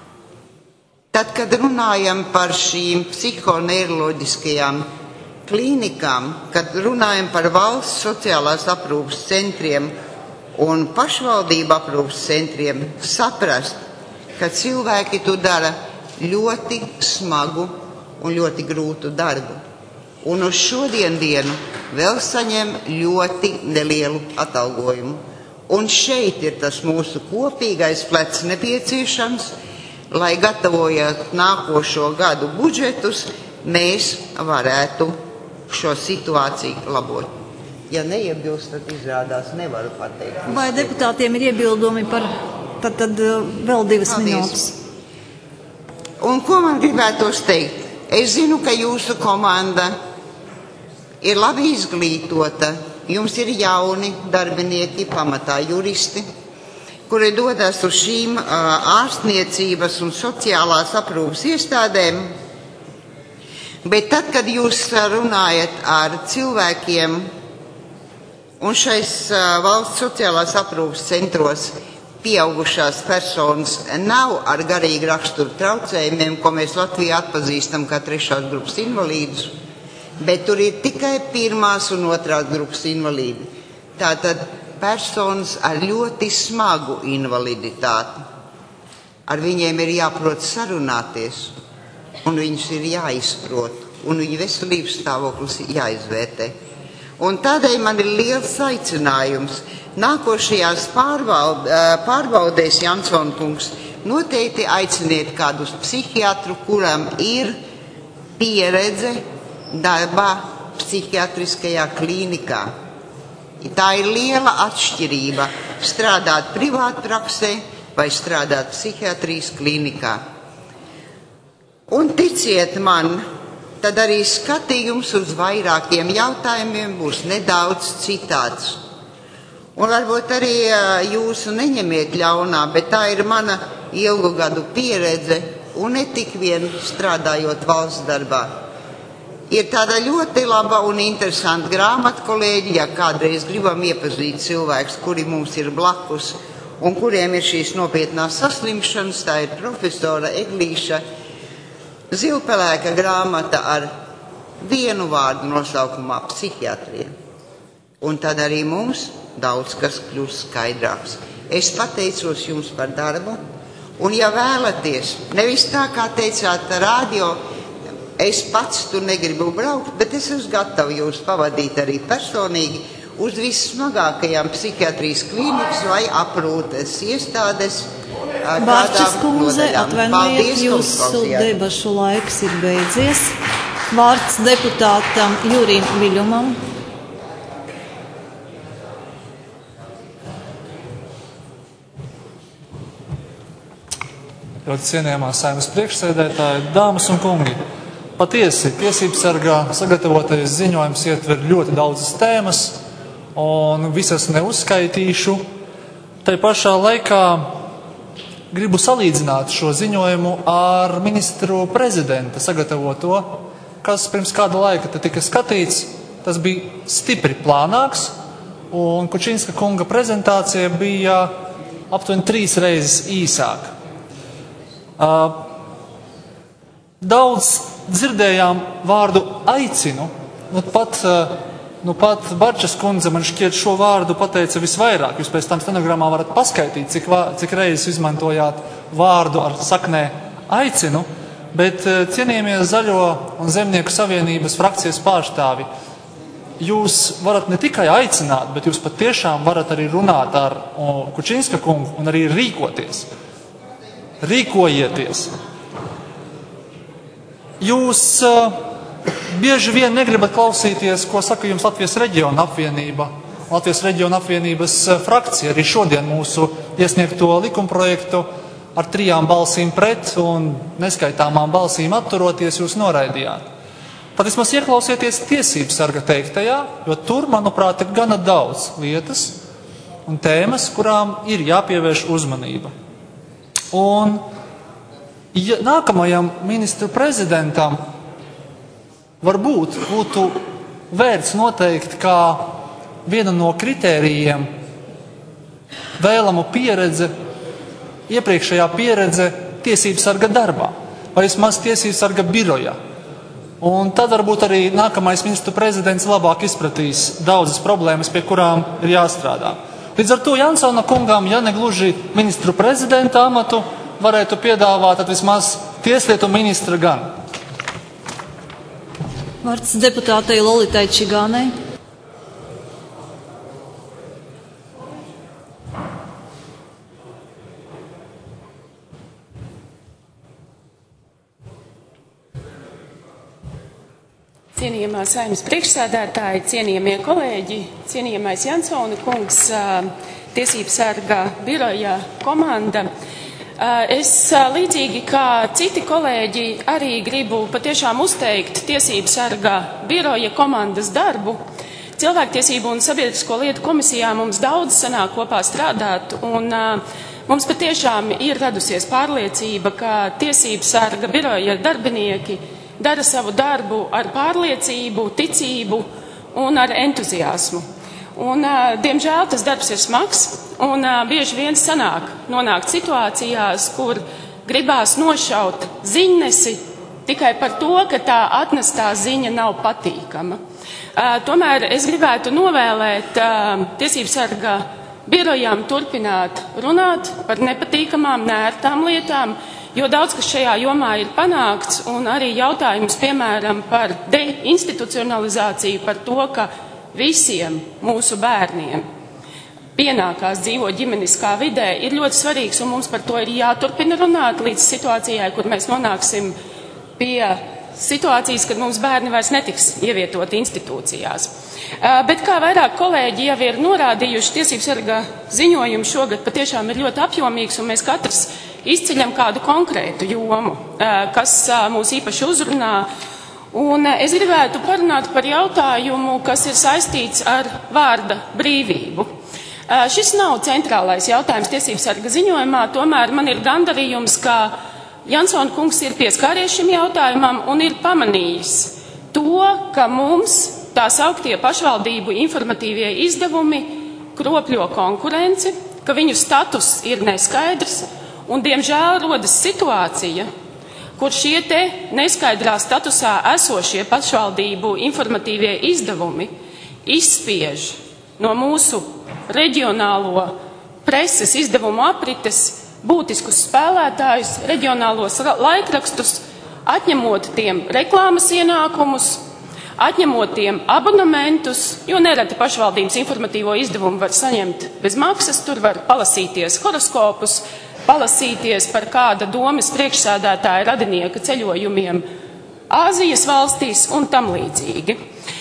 tad, kad runājam par šīm psihoneiroloģiskajām klīnikām, kad runājam par valsts sociālās aprūpes centriem un pašvaldību aprūpes centriem, saprast, ka cilvēki tu dara ļoti smagu un ļoti grūtu darbu. Un uz šodien dienu vēl saņem ļoti nelielu atalgojumu. Un šeit ir tas mūsu kopīgais plecs nepieciešams, lai gatavojot nākošo gadu budžetus, mēs varētu šo situāciju labot. Ja neiebilst, tad izrādās nevaru pateikt. Vai deputātiem ir iebildumi par tad, tad vēl divas Paldies. minūtes? Un ko man gribētos teikt? Es zinu, ka jūsu komanda ir labi izglītota, jums ir jauni darbinieki, pamatā juristi, kuri dodas uz šīm uh, ārstniecības un sociālās aprūpes iestādēm, bet tad, kad jūs runājat ar cilvēkiem un šais uh, valsts sociālās aprūpes centros pieaugušās personas nav ar garīgu raksturu traucējumiem, ko mēs Latvijā atpazīstam kā trešās grupas invalīdus, bet tur ir tikai pirmās un otrās grupas invalīdi. Tātad personas ar ļoti smagu invaliditāti. Ar viņiem ir jāprot sarunāties, un viņus ir jāizprot, un viņu veselības stāvoklis jāizvērtē. Un tādēļ man ir liels aicinājums. Nākošajās pārbaud, pārbaudēs, Jansson kungs, noteikti aiciniet kādu psihiatru, kuram ir pieredze darbā psihiatriskajā klīnikā. Tā ir liela atšķirība strādāt privātpraksē vai strādāt psihiatrijas klīnikā. Un ticiet man, tad arī skatījums uz vairākiem jautājumiem būs nedaudz citāds. Un varbūt arī jūsu neņemiet ļaunā, bet tā ir mana ilgu gadu pieredze un ne tik vien strādājot valsts darbā. Ir tāda ļoti laba un interesanta grāmata, kolēģi, ja kādreiz gribam iepazīt cilvēkus, kuri mums ir blakus un kuriem ir šīs nopietnās saslimšanas. Tā ir profesora Eglīša Zilpelēka grāmata ar vienu vārdu nosaukumā psihiatrija. Un tad arī mums daudz kas kļūst skaidrāks. Es pateicos jums par darbu, un ja vēlaties, nevis tā kā teicāt radio, es pats tur negribu braukt, bet es esmu gatava jūs pavadīt arī personīgi uz vissmagākajām psihiatrijas klīnikas vai aprūpes iestādes. Bārčas kundze, atvainojiet, jūsu debašu laiks ir beidzies. Vārds deputātam Jurim Viļumam. Ļoti cienījamā Saeimas priekšsēdētāja, dāmas un kungi. Patiesi, tiesības sargā sagatavotais ziņojums ietver ļoti daudzas tēmas, un visas neuzskaitīšu. Tai pašā laikā gribu salīdzināt šo ziņojumu ar ministru prezidenta sagatavoto, kas pirms kāda laika te tika skatīts. Tas bija stipri plānāks un Kučinska kunga prezentācija bija aptuveni trīs reizes īsāka. Daudz dzirdējām vārdu aicinu, nu pat, nu pat Barčas kundze man šķiet šo vārdu pateica visvairāk. Jūs pēc tam stenogramā varat paskaitīt, cik, vā, cik reizes izmantojāt vārdu ar saknē aicinu, bet cienījamie Zaļo un Zemnieku savienības frakcijas pārstāvi, jūs varat ne tikai aicināt, bet jūs patiešām varat arī runāt ar Kučinska kungu un arī rīkoties. Rīkojieties. Jūs uh, bieži vien negribat klausīties, ko saka jums Latvijas reģiona apvienība. Latvijas reģiona apvienības uh, frakcija arī šodien mūsu iesniegto likumprojektu ar trijām balsīm pret un neskaitāmām balsīm atturoties jūs noraidījāt. Tad vismaz ieklausieties tiesību sarga teiktajā, jo tur, manuprāt, ir gana daudz lietas un tēmas, kurām ir jāpievērš uzmanība. Un ja nākamajam ministru prezidentam varbūt būtu vērts noteikt kā viena no kritērijiem vēlamu pieredze, iepriekšējā pieredze tiesību sarga darbā, vai vismaz tiesību sarga birojā. Un tad varbūt arī nākamais ministru prezidents labāk izpratīs daudzas problēmas, pie kurām ir jāstrādā. Līdz ar to Jansona kungām, ja ne gluži ministru prezidenta amatu varētu piedāvāt, tad vismaz tieslietu ministra gan. Vārds deputātei Lolitai Čigānei. Cienījamā Saeimas priekšsēdētāji, cienījamie kolēģi, cienījamais Jansona kungs, tiesību sarga biroja komanda. Es līdzīgi kā citi kolēģi arī gribu patiešām uzteikt tiesību sarga biroja komandas darbu. Cilvēktiesību un sabiedrisko lietu komisijā mums daudz sanāk kopā strādāt, un mums patiešām ir radusies pārliecība, ka tiesību sarga biroja darbinieki dara savu darbu ar pārliecību, ticību un ar entuziasmu. Un, diemžēl, tas darbs ir smags, un bieži vien sanāk nonākt situācijās, kur gribās nošaut ziņnesi tikai par to, ka tā atnestā ziņa nav patīkama. Tomēr es gribētu novēlēt tiesību sarga birojām turpināt runāt par nepatīkamām, neērtām lietām, jo daudz, kas šajā jomā ir panākts, un arī jautājums, piemēram, par deinstitucionalizāciju, par to, ka visiem mūsu bērniem pienākās dzīvot ģimeniskā vidē, ir ļoti svarīgs, un mums par to ir jāturpina runāt līdz situācijai, kur mēs nonāksim pie situācijas, kad mums bērni vairs netiks ievietoti institūcijās. Bet kā vairāk kolēģi jau ir norādījuši, tiesību sarga ziņojums šogad patiešām ir ļoti apjomīgs, un mēs katrs izceļam kādu konkrētu jomu, kas mūs īpaši uzrunā. Un es gribētu parunāt par jautājumu, kas ir saistīts ar vārda brīvību. Šis nav centrālais jautājums tiesību sarga ziņojumā, tomēr man ir gandarījums, ka Jansona kungs ir pieskāries šim jautājumam un ir pamanījis to, ka mums tā sauktie pašvaldību informatīvie izdevumi kropļo konkurenci, ka viņu status ir neskaidrs, un, diemžēl, rodas situācija, kur šie te neskaidrā statusā esošie pašvaldību informatīvie izdevumi izspiež no mūsu reģionālo preses izdevumu aprites būtiskus spēlētājus, reģionālos laikrakstus, atņemot tiem reklāmas ienākumus, atņemot tiem abonementus, jo nereti pašvaldības informatīvo izdevumu var saņemt bez maksas, tur var palasīties horoskopus, palasīties par kāda domes priekšsēdētāja radinieka ceļojumiem Āzijas valstīs un tam līdzīgi.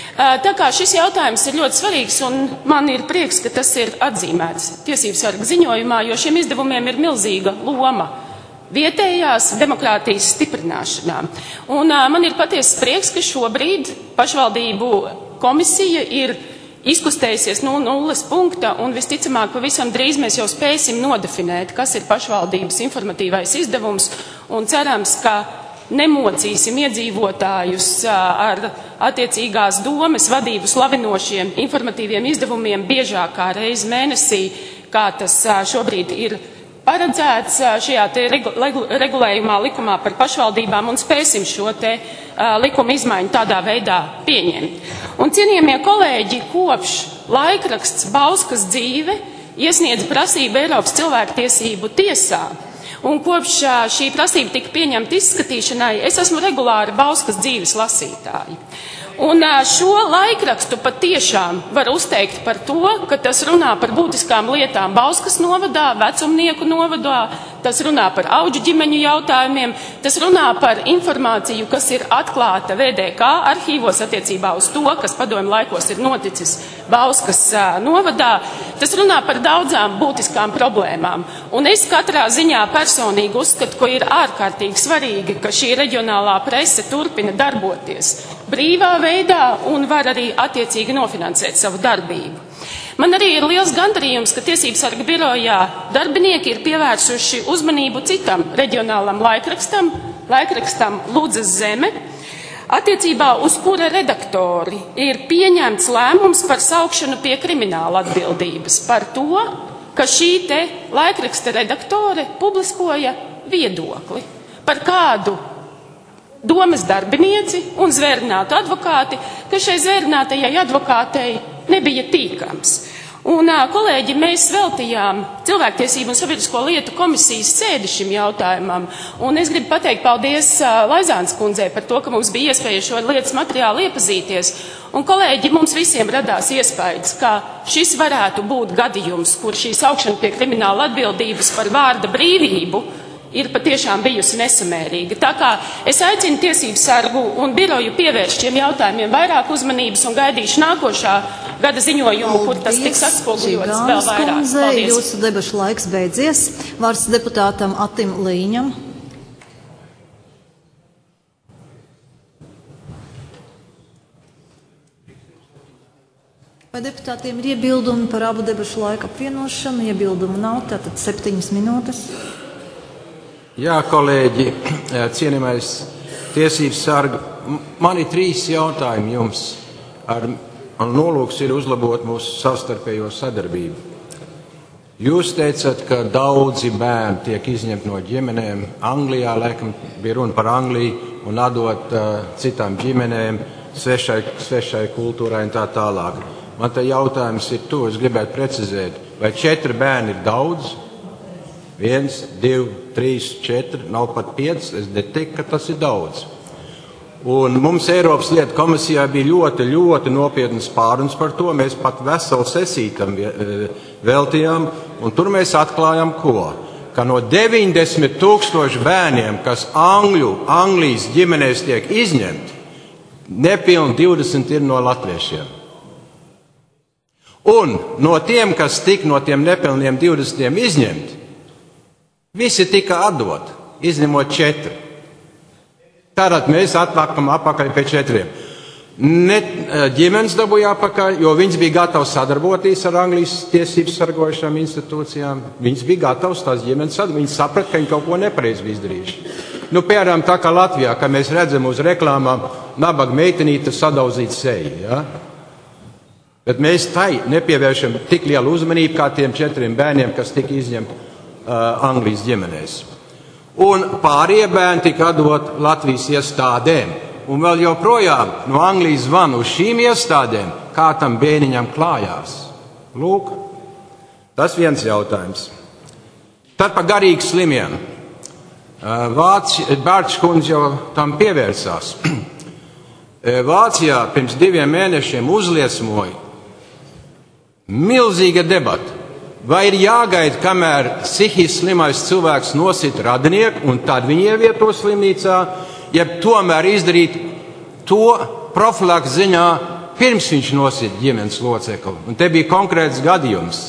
Tā kā šis jautājums ir ļoti svarīgs, un man ir prieks, ka tas ir atzīmēts tiesību sarga ziņojumā, jo šiem izdevumiem ir milzīga loma vietējās demokrātijas stiprināšanā. Un man ir patiesas prieks, ka šobrīd pašvaldību komisija ir izkustējusies no nulles punkta, un visticamāk pavisam drīz mēs jau spēsim nodefinēt, kas ir pašvaldības informatīvais izdevums, un cerams, ka nemocīsim iedzīvotājus ar attiecīgās domes vadību slavinošiem informatīviem izdevumiem biežāk kā reizi mēnesī, kā tas šobrīd ir paredzēts šajā te regulējumā likumā par pašvaldībām, un spēsim šo te likuma izmaiņu tādā veidā pieņemt. Un, cienījamie kolēģi, kopš laikraksts Bauskas dzīve iesniedz prasību Eiropas cilvēktiesību tiesā, un kopš šī prasība tika pieņemta izskatīšanai, es esmu regulāri Bauskas dzīves lasītāji. Un šo laikrakstu patiešām var uzteikt par to, ka tas runā par būtiskām lietām Bauskas novadā, Vecumnieku novadā, tas runā par auģu ģimeņu jautājumiem, tas runā par informāciju, kas ir atklāta V D K arhīvos attiecībā uz to, kas padomju laikos ir noticis Bauskas novadā, tas runā par daudzām būtiskām problēmām. Un es katrā ziņā personīgi uzskatu, ka ir ārkārtīgi svarīgi, ka šī reģionālā prese turpina darboties brīvā veidā un var arī attiecīgi nofinansēt savu darbību. Man arī ir liels gandarījums, ka Tiesības sarga birojā darbinieki ir pievērsuši uzmanību citam reģionālam laikrakstam, laikrakstam Ludzas zeme, attiecībā uz kura redaktori ir pieņemts lēmums par saukšanu pie krimināla atbildības par to, ka šī te laikraksta redaktore publiskoja viedokli par kādu domes darbinieci un zvērinātu advokāti, ka šai zvērinātajai advokātei nebija tīkams. Un, kolēģi, mēs veltījām cilvēktiesību un sabiedrisko lietu komisijas sēdi šim jautājumam, un es gribu pateikt paldies Laizānas kundzei par to, ka mums bija iespēja šo lietas materiālu iepazīties. Un, kolēģi, mums visiem radās iespējas, ka šis varētu būt gadījums, kur šī saukšana pie krimināla atbildības par vārda brīvību ir patiešām bijusi nesamērīga. Tā kā es aicinu Tiesības sargu un biroju pievērst šiem jautājumiem vairāk uzmanības un gaidīšu nākošā gada ziņojumu, kur tas tiks atspoguļots vēl vairāk. Paldies. Jūsu debašu laiks beidzies. Vārds deputātam Atim Līņam. Vai deputātiem ir iebildumi par abu debašu laika apvienošanu? Iebildumu nav, tātad septiņas minūtes. Jā, kolēģi, cienījamais Tiesības sarga, man ir trīs jautājumi jums. Ar, ar nolūks ir uzlabot mūsu savstarpējo sadarbību. Jūs teicat, ka daudzi bērni tiek izņemti no ģimenēm. Anglijā, laikam, bija runa par Angliju un atdot uh, citām ģimenēm, svešai, svešai kultūrai un tā tālāk. Man te jautājums ir to, es gribētu precizēt, vai četri bērni ir daudz? Viens, divi, trīs, četri, nav pat pieci, es netiku, ka tas ir daudz. Un mums Eiropas lietu komisijā bija ļoti, ļoti nopietnas pārunas par to, mēs pat veselu sesiju tam veltījām, un tur mēs atklājām ko? Ka no deviņdesmit tūkstoši bērniem, kas Angļu, Anglijas ģimenēs tiek izņemti, nepilni divdesmit ir no latviešiem. Un no tiem, kas tik no tiem nepilniem divdesmitiem izņemti, visi tika atdot, izņemot četri. Tātad mēs atnākam apakaļ pie četriem. Ne, ģimenes dabūja apakaļ, jo viņas bija gatavs sadarboties ar Anglijas tiesības sargojušām institūcijām. Viņas bija gatavs tās ģimenes sadarboties. Viņas saprata, ka viņi kaut ko nepareizi bija izdarījuši. Nu, piemēram, tā kā Latvijā, ka mēs redzam uz reklāmām nabaga meitenīte sadauzīt seju, ja? Bet mēs tai nepievēršam tik lielu uzmanību kā tiem četriem bērniem, kas tika izņemti Anglijas ģimenēs. Un pārējie bērni tika atdot Latvijas iestādēm. Un vēl joprojām no Anglijas zvanu uz šīm iestādēm, kā tam bērniņam klājās. Lūk, tas viens jautājums. Tad par garīgi slimiem. Bārčs kundze jau tam pievērsās. Vācijā pirms diviem mēnešiem uzliesmoja milzīga debata. Vai ir jāgaida, kamēr psihiski slimais cilvēks nosit radinieku un tad viņi ievieto slimnīcā, ja tomēr izdarīt to profilaks ziņā, pirms viņš nosit ģimenes locekli. Un te bija konkrēts gadījums.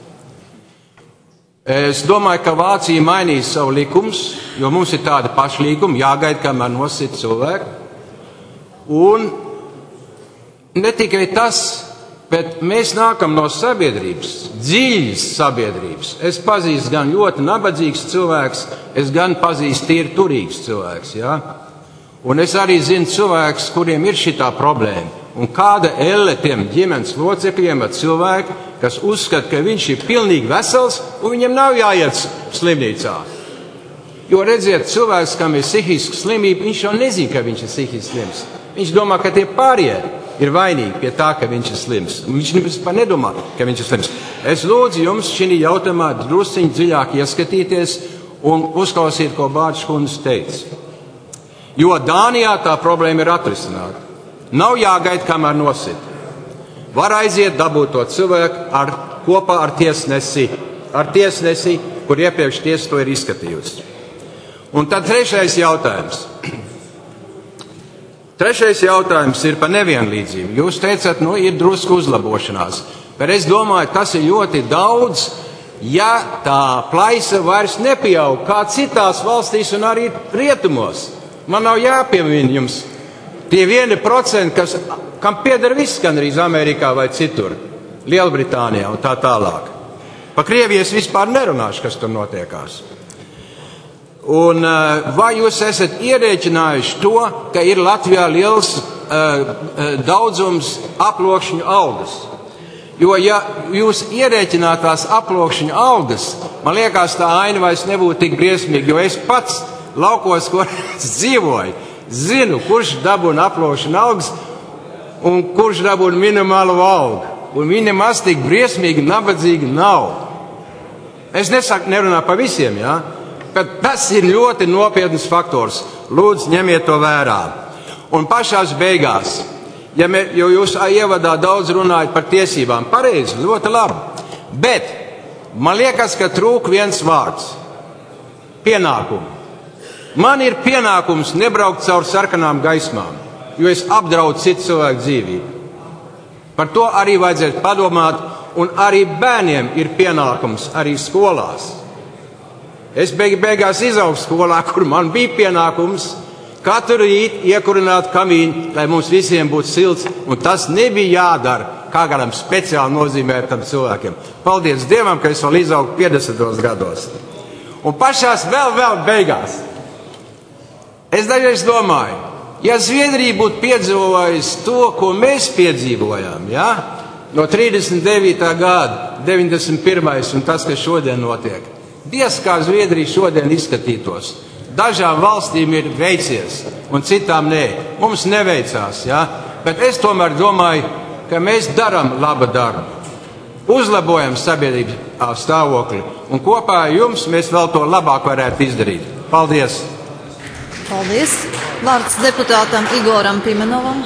Es domāju, ka Vācija mainīs savu likumus, jo mums ir tāda paša līguma, jāgaida, kamēr nosit cilvēku. Un ne tikai tas, bet mēs nākam no sabiedrības, dziļas sabiedrības. Es pazīstu gan ļoti nabadzīgs cilvēks, es gan pazīstu tīri turīgs cilvēks, jā. Un es arī zinu cilvēkus, kuriem ir šitā problēma. Un kāda elle tiem ģimenes locekļiem ar cilvēku, kas uzskata, ka viņš ir pilnīgi vesels un viņam nav jāiet slimnīcā. Jo redziet, cilvēks, kam ir psihiska slimība, viņš jau nezina, ka viņš ir psihiski slims. Viņš domā, ka tie pārējie ir vainīgi pie tā, ka viņš ir slims. Viņš vispār nedomā, ka viņš ir slims. Es lūdzu jums šī jautājumā drusciņi dziļāk ieskatīties un uzklausīt, ko Bārčs kundze teica. Jo Dānijā tā problēma ir atrisināta. Nav jāgaida, kamēr nosit. Var aiziet dabūt to cilvēku ar, kopā ar tiesnesi, ar tiesnesi, kur iepriekš tiesa to ir izskatījusi. Un tad trešais jautājums. Trešais jautājums ir par nevienlīdzību. Jūs teicat, nu, ir drusku uzlabošanās. Bet es domāju, tas ir ļoti daudz, ja tā plaisa vairs nepieaug kā citās valstīs un arī rietumos. Man nav jāpiemina jums tie vieni procenti, kas, kam pieder viss gandrīz Amerikā vai citur, Lielbritānijā un tā tālāk. Pa Krievijas vispār nerunāšu, kas tur notiekās. Un vai jūs esat ierēķinājuši to, ka ir Latvijā liels uh, daudzums aploksņu algas? Jo, ja jūs ierēķinātās aploksņu algas, man liekas, tā aina vairs nebūtu tik briesmīga, jo es pats laukos, kur es dzīvoju, zinu, kurš dabūna aploksņu algas un kurš dabūna minimālu algu. Un viņi maz tik briesmīgi, nabadzīgi nav. Es nesaku, nerunāju par visiem, jā? Bet tas ir ļoti nopietns faktors. Lūdzu, ņemiet to vērā. Un pašās beigās, ja mē, jo jūs ievadā daudz runājat par tiesībām, pareizi, ļoti labi. Bet man liekas, ka trūk viens vārds – pienākumu. Man ir pienākums nebraukt caur sarkanām gaismām, jo es apdraudu citu cilvēku dzīvību. Par to arī vajadzētu padomāt, un arī bērniem ir pienākums arī skolās. Es beig beigās izaugu skolā, kur man bija pienākums katru rītu iekurināt kamīnu, lai mums visiem būtu silts, un tas nebija jādara kā kādam speciāli nozīmētam cilvēkiem. Paldies Dievam, ka es vēl izaugu piecdesmitos gados. Un pašās vēl, vēl beigās. Es dažreiz domāju, ja Zviedrija būtu piedzīvojusi to, ko mēs piedzīvojām, ja? No trīsdesmit devītā gada, deviņdesmit pirmais un tas, kas šodien notiek. Diez kā Zviedrija šodien izskatītos. Dažām valstīm ir veicies, un citām nē. Mums neveicās, ja? Bet es tomēr domāju, ka mēs darām labu darbu. Uzlabojam sabiedrības stāvokli, un kopā ar jums mēs vēl to labāk varētu izdarīt. Paldies! Paldies! Vārds deputātam Igoram Pimenovam.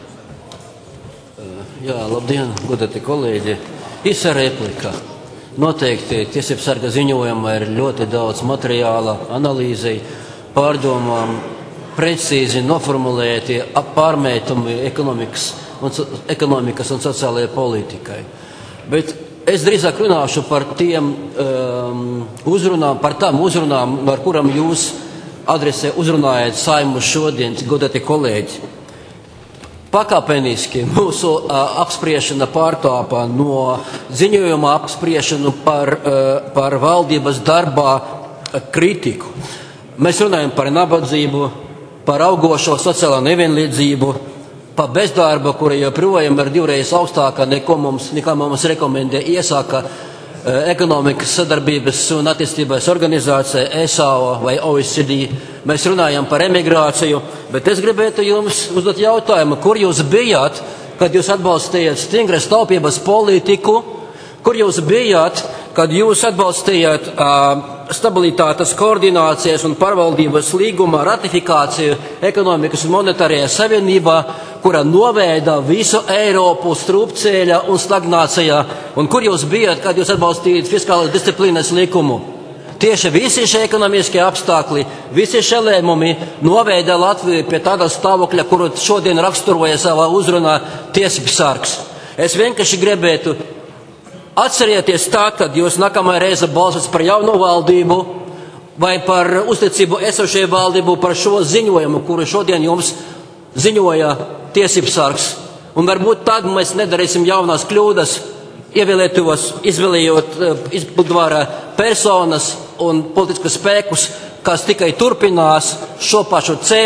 Jā, labdien, godāti kolēģi. Īsa replika. Noteikti tiesību sarga ziņojumā ir ļoti daudz materiāla, analīzei, pārdomām, precīzi noformulēti pārmētumi ekonomikas un, ekonomikas un sociālajai politikai. Bet es drīzāk runāšu par tiem um, uzrunām, par tām uzrunām, ar kuram jūs adresē uzrunājot Saimu šodien, godāti kolēģi. Pakāpeniski mūsu uh, apspriešana pārtāpa no ziņojuma apspriešanu par, uh, par valdības darbā uh, kritiku. Mēs runājam par nabadzību, par augošo sociālo nevienlīdzību, par bezdarbu, kura joprojām ir divreiz augstāka, neko mums, nekā mums rekomendē iesāka ekonomikas sadarbības un attīstības organizācija E S A O vai O E C D. Mēs runājam par emigrāciju, bet es gribētu jums uzdot jautājumu, kur jūs bijāt, kad jūs atbalstījāt stingras taupības politiku, kur jūs bijāt, kad jūs atbalstījāt uh, stabilitātes koordinācijas un pārvaldības līguma ratifikāciju ekonomikas un monetārajā savienībā, kura novēda visu Eiropu strupceļa un stagnācijā, un kur jūs bijat, kad jūs atbalstījāt fiskālas disciplīnas likumu. Tieši visi šie ekonomiskie apstākļi, visi šie lēmumi novēda Latviju pie tāda stāvokļa, kuru šodien raksturoja savā uzrunā tiesību sargs. Es vienkārši gribētu atcerieties tā, kad jūs nākamā reize balsas par jauno valdību vai par uzticību esošajai valdību par šo ziņojumu, kuru šodien jums ziņoja tiesību sargs. Un varbūt tad mēs nedarīsim jaunās kļūdas, ievēlētos, izvēlējot izpildvara personas un politiskus spēkus, kas tikai turpinās šo pašu ceļu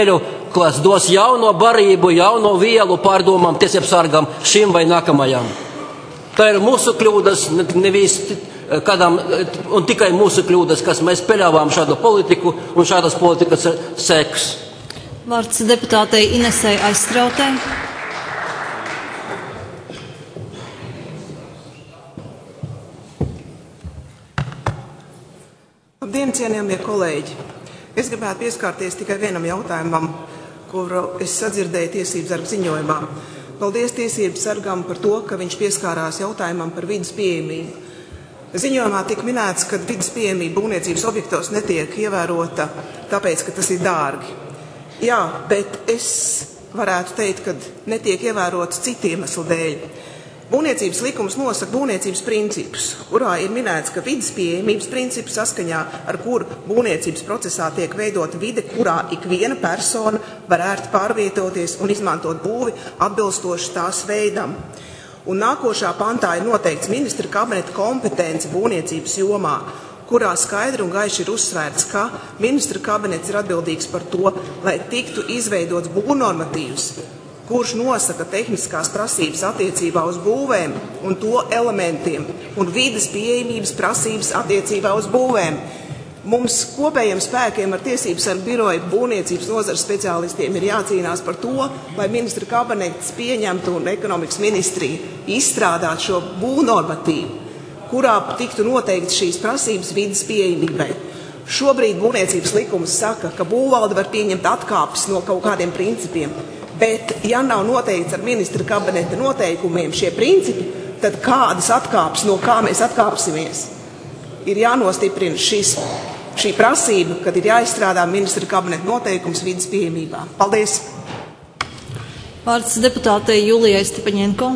kas dos jauno barību, jauno vielu pārdomām tiesību sargam šim vai nākamajam. Tā ir mūsu kļūdas, nevis kādām, un tikai mūsu kļūdas, kas mēs pieļāvām šādu politiku un šādas politikas sekas. Vārds deputātei Inesei Aizstrautei. Labdien, cienījamie kolēģi! Es gribētu pieskārties tikai vienam jautājumam, kuru es sadzirdēju tiesību sarga ziņojumā. Paldies tiesību sargam par to, ka viņš pieskārās jautājumam par vides pieejamību. Ziņojumā tika minēts, ka vides pieejamība būvniecības objektos netiek ievērota, tāpēc, ka tas ir dārgi. Jā, bet es varētu teikt, ka netiek ievērots citu iemeslu dēļ. Būvniecības likums nosaka būvniecības principus, kurā ir minēts, ka vides pieejamības princips, saskaņā ar kuru būvniecības procesā tiek veidota vide, kurā ik viena persona var ērti pārvietoties un izmantot būvi atbilstoši tās veidam. Un nākošā pantā ir noteikts ministra kabineta kompetence būvniecības jomā, kurā skaidri un gaiši ir uzsvērts, ka ministra kabinets ir atbildīgs par to, lai tiktu izveidots būvnormatīvs, kurš nosaka tehniskās prasības attiecībā uz būvēm un to elementiem un vides pieejamības prasības attiecībā uz būvēm. Mums kopējiem spēkiem ar tiesību sargu biroju būvniecības nozares speciālistiem ir jācīnās par to, lai ministra kabinets pieņemtu un ekonomikas ministrija izstrādāt šo būvnormatīvu, kurā tiktu noteikti šīs prasības vides pieejamībai. Šobrīd būvniecības likums saka, ka būvvalde var pieņemt atkāpes no kaut kādiem principiem, bet ja nav noteikts ar ministra kabineta noteikumiem šie principi, tad kādas atkāpes, no kā mēs atkāpsimies? Ir jānostiprina šis, šī prasība, kad ir jāizstrādā ministra kabineta noteikums vides pieejamībā. Paldies! Vārds deputātei Julijai Stepaņenko.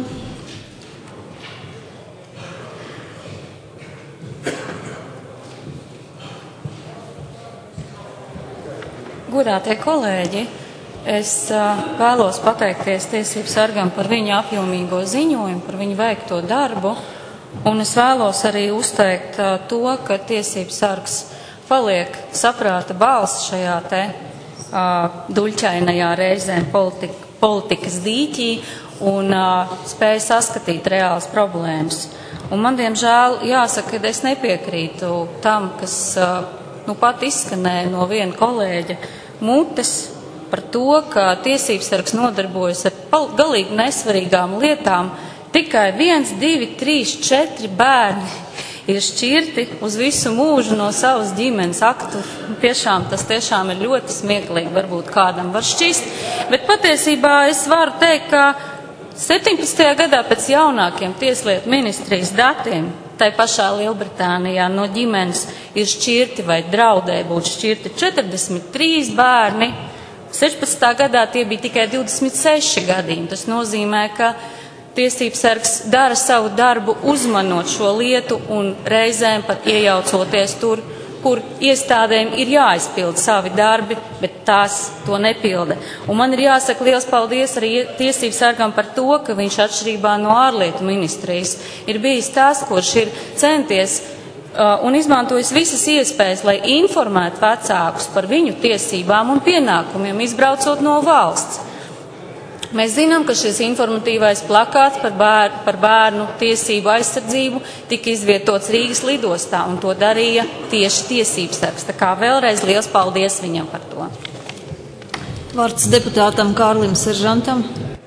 Godātie kolēģi, es uh, vēlos pateikties tiesību sargam par viņa apjomīgo ziņojumu, par viņu veikto darbu, un es vēlos arī uzteikt uh, to, ka tiesību sargs paliek saprāta balss šajā te uh, duļķainajā reizēm politika, politikas dīķī un uh, spēja saskatīt reālas problēmas. Un man, diemžēl, jāsaka, ka es nepiekrītu tam, kas uh, nu pat izskanēja no viena kolēģa mutes, par to, ka tiesības sargs nodarbojas ar galīgi nesvarīgām lietām. Tikai viens, divi, trīs, četri bērni ir šķirti uz visu mūžu no savas ģimenes aktu. Tiešām, tas tiešām ir ļoti smieklīgi, varbūt kādam var šķist. Bet patiesībā es varu teikt, ka septiņpadsmitajā gadā pēc jaunākiem tieslietu ministrijas datiem tai pašā Lielbritānijā no ģimenes ir šķirti vai draudēja būt šķirti četrdesmit trīs bērni. sešpadsmitā gadā tie bija tikai divdesmit seši gadījumi. Tas nozīmē, ka tiesības sargs dara savu darbu uzmanot šo lietu un reizēm pat iejaucoties tur, kur iestādēm ir jāizpild savi darbi, bet tās to nepilda. Un man ir jāsaka liels paldies arī tiesības sargam par to, ka viņš atšķirībā no ārlietu ministrijas ir bijis tas, kurš ir centies un izmantojis visas iespējas, lai informētu vecākus par viņu tiesībām un pienākumiem, izbraucot no valsts. Mēs zinām, ka šis informatīvais plakāts par bērnu, par bērnu tiesību aizsardzību tika izvietots Rīgas lidostā, un to darīja tieši tiesības sargs. Tā kā vēlreiz liels paldies viņam par to. Vārds deputātam Kārlim Seržantam.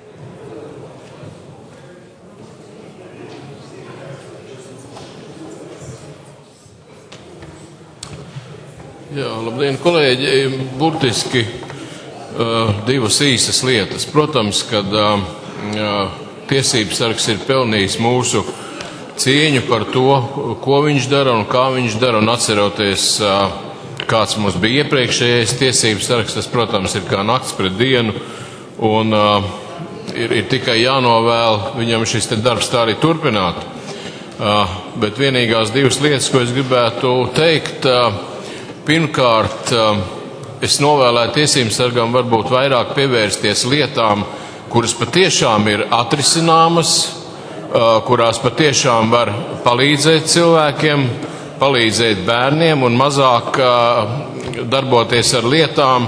Jā, labdien, kolēģi. Burtiski uh, divas īsas lietas. Protams, kad uh, tiesības sargs ir pelnījis mūsu cieņu par to, ko viņš dara un kā viņš dara, un atceroties, uh, kāds mums bija iepriekšējais tiesības sargs, tas, protams, ir kā nakts pret dienu, un uh, ir, ir tikai jānovēl viņam šis te darbs tā arī turpināt. Uh, bet vienīgās divas lietas, ko es gribētu teikt, uh, pirmkārt, es novēlēju tiesības sargam varbūt vairāk pievērsties lietām, kuras patiešām ir atrisināmas, kurās patiešām var palīdzēt cilvēkiem, palīdzēt bērniem un mazāk darboties ar lietām,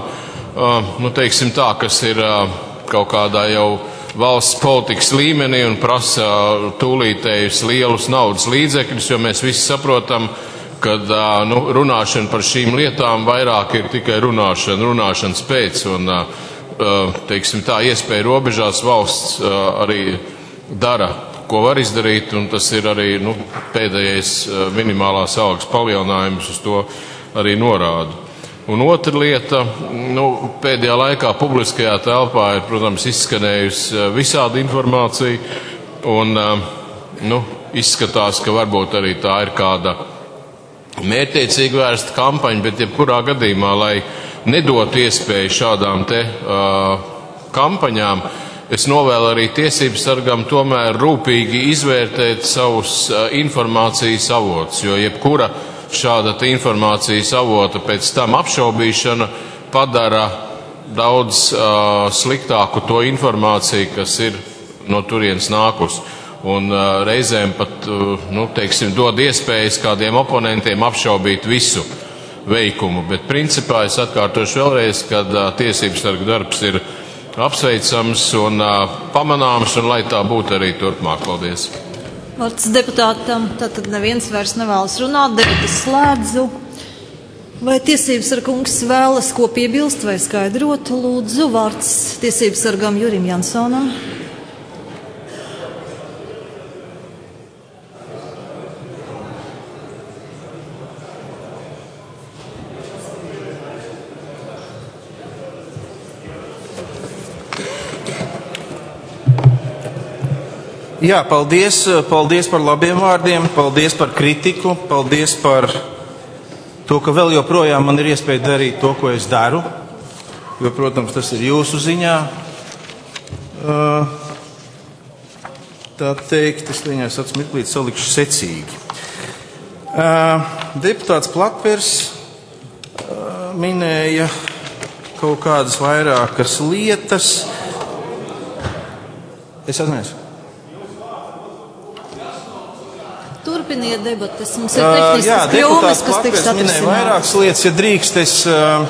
nu, teiksim tā, kas ir kaut kādā jau valsts politikas līmenī un prasa tūlītējus lielus naudas līdzekļus, jo mēs visi saprotam, ka nu, runāšana par šīm lietām vairāk ir tikai runāšana, runāšanas pēc, un, teiksim tā, iespēja robežās valsts arī dara, ko var izdarīt, un tas ir arī nu, pēdējais minimālās algas palielinājums uz to arī norāda. Un otra lieta, nu, pēdējā laikā publiskajā telpā ir, protams, izskanējusi visāda informācija, un nu, izskatās, ka varbūt arī tā ir kāda mērķtiecīgi vērsta kampaņa, bet jebkurā gadījumā, lai nedotu iespēju šādām te uh, kampaņām, es novēlu arī tiesību sargam tomēr rūpīgi izvērtēt savus uh, informācijas avotus, jo jebkura šāda informācijas avota pēc tam apšaubīšana padara daudz uh, sliktāku to informāciju, kas ir no turienes nākus. Un uh, reizēm pat, uh, nu, teiksim, dod iespējas kādiem oponentiem apšaubīt visu veikumu. Bet principā es atkārtošu vēlreiz, ka uh, tiesības sarga darbs ir apsveicams un uh, pamanāms, un lai tā būtu arī turpmāk. Paldies! Vārds deputātam, tātad neviens vairs nevēlas runāt, debatas slēdzu. Vai tiesības sarga kungs vēlas ko piebilst vai skaidrot? Lūdzu, vārds tiesības sargam Jurim Jansonam. Jā, paldies, paldies par labiem vārdiem, paldies par kritiku, paldies par to, ka vēl joprojām man ir iespēja darīt to, ko es daru, jo, protams, tas ir jūsu ziņā. Tā teikt, es viņai sats mirklīt salikšu secīgi. Deputāts Platpers minēja kaut kādas vairākas lietas. Es atnēsu. Turpiniet debates. Mums ir tehniskas kļūmes, kas tiks atrisinātas. Vairākas lietas, ja drīkst, es uh,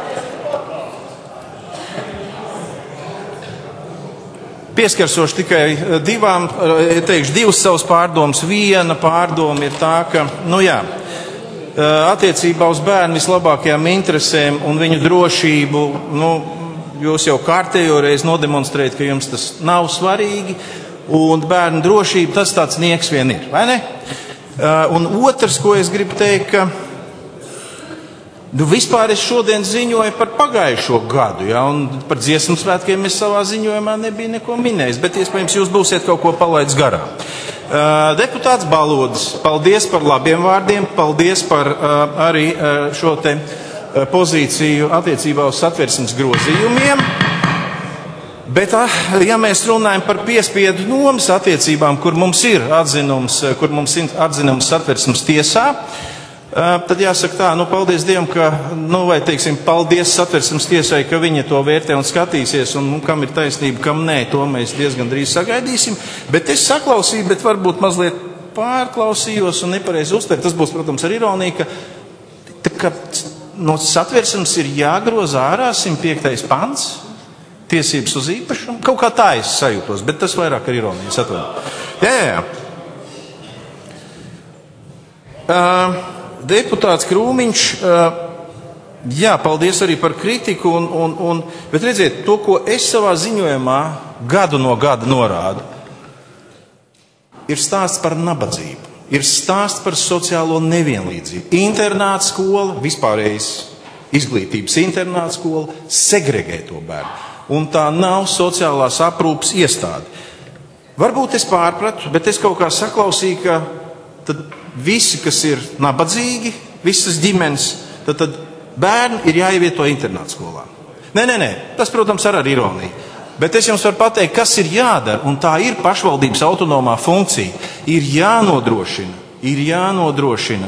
pieskarsošu tikai divām, teikšu divas savas pārdomas. Viena pārdoma ir tā, ka, nu jā, attiecībā uz bērnu vislabākajām interesēm un viņu drošību, nu, jūs jau kārtējo reizi nodemonstrējat, ka jums tas nav svarīgi. Un bērnu drošība, tas tāds nieks vien ir, vai ne? Un otrs, ko es gribu teikt, ka nu, vispār es šodien ziņoju par pagājušo gadu, ja, un par dziesmu svētkiem es savā ziņojumā nebiju neko minējis, bet iespējams jūs būsiet kaut ko palaidis garām. Deputāts Balodis, paldies par labiem vārdiem, paldies par arī šo te pozīciju attiecībā uz Satversmes grozījumiem. Bet, ja mēs runājam par piespiedu nomas attiecībām, kur mums ir atzinums, kur mums ir atzinums Satversmes tiesā, tad jāsaka tā, nu, paldies Dievam, ka, nu, vai teiksim, paldies Satversmes tiesai, ka viņa to vērtē un skatīsies, un, un kam ir taisnība, kam nē, to mēs diezgan drīz sagaidīsim. Bet es saklausīju, bet varbūt mazliet pārklausījos un nepareizi uztver. Tas būs, protams, ar ironiju, ka, tā, ka no Satversmes ir jāgroza ārā simt piektais pants. Tiesības uz īpašumu. Kaut kā tā es sajūtos, bet tas vairāk ar ironiju atvainoju. Jā, jā, jā. Uh, deputāts Krūmiņš, uh, jā, paldies arī par kritiku, un, un, un, bet redziet, to, ko es savā ziņojumā gadu no gada norādu, ir stāsts par nabadzību, ir stāsts par sociālo nevienlīdzību. Internāta skola, vispārējais izglītības internāta skola, segregē to bērnu. Un tā nav sociālās aprūpes iestāde. Varbūt es pārpratu, bet es kaut kā saklausīju, ka tad visi, kas ir nabadzīgi, visas ģimenes, tad, tad bērni ir jāievieto internāta skolā. Nē, nē, nē, tas, protams, ar ar ironiju. Bet es jums varu pateikt, kas ir jādara, un tā ir pašvaldības autonomā funkcija. Ir jānodrošina, ir jānodrošina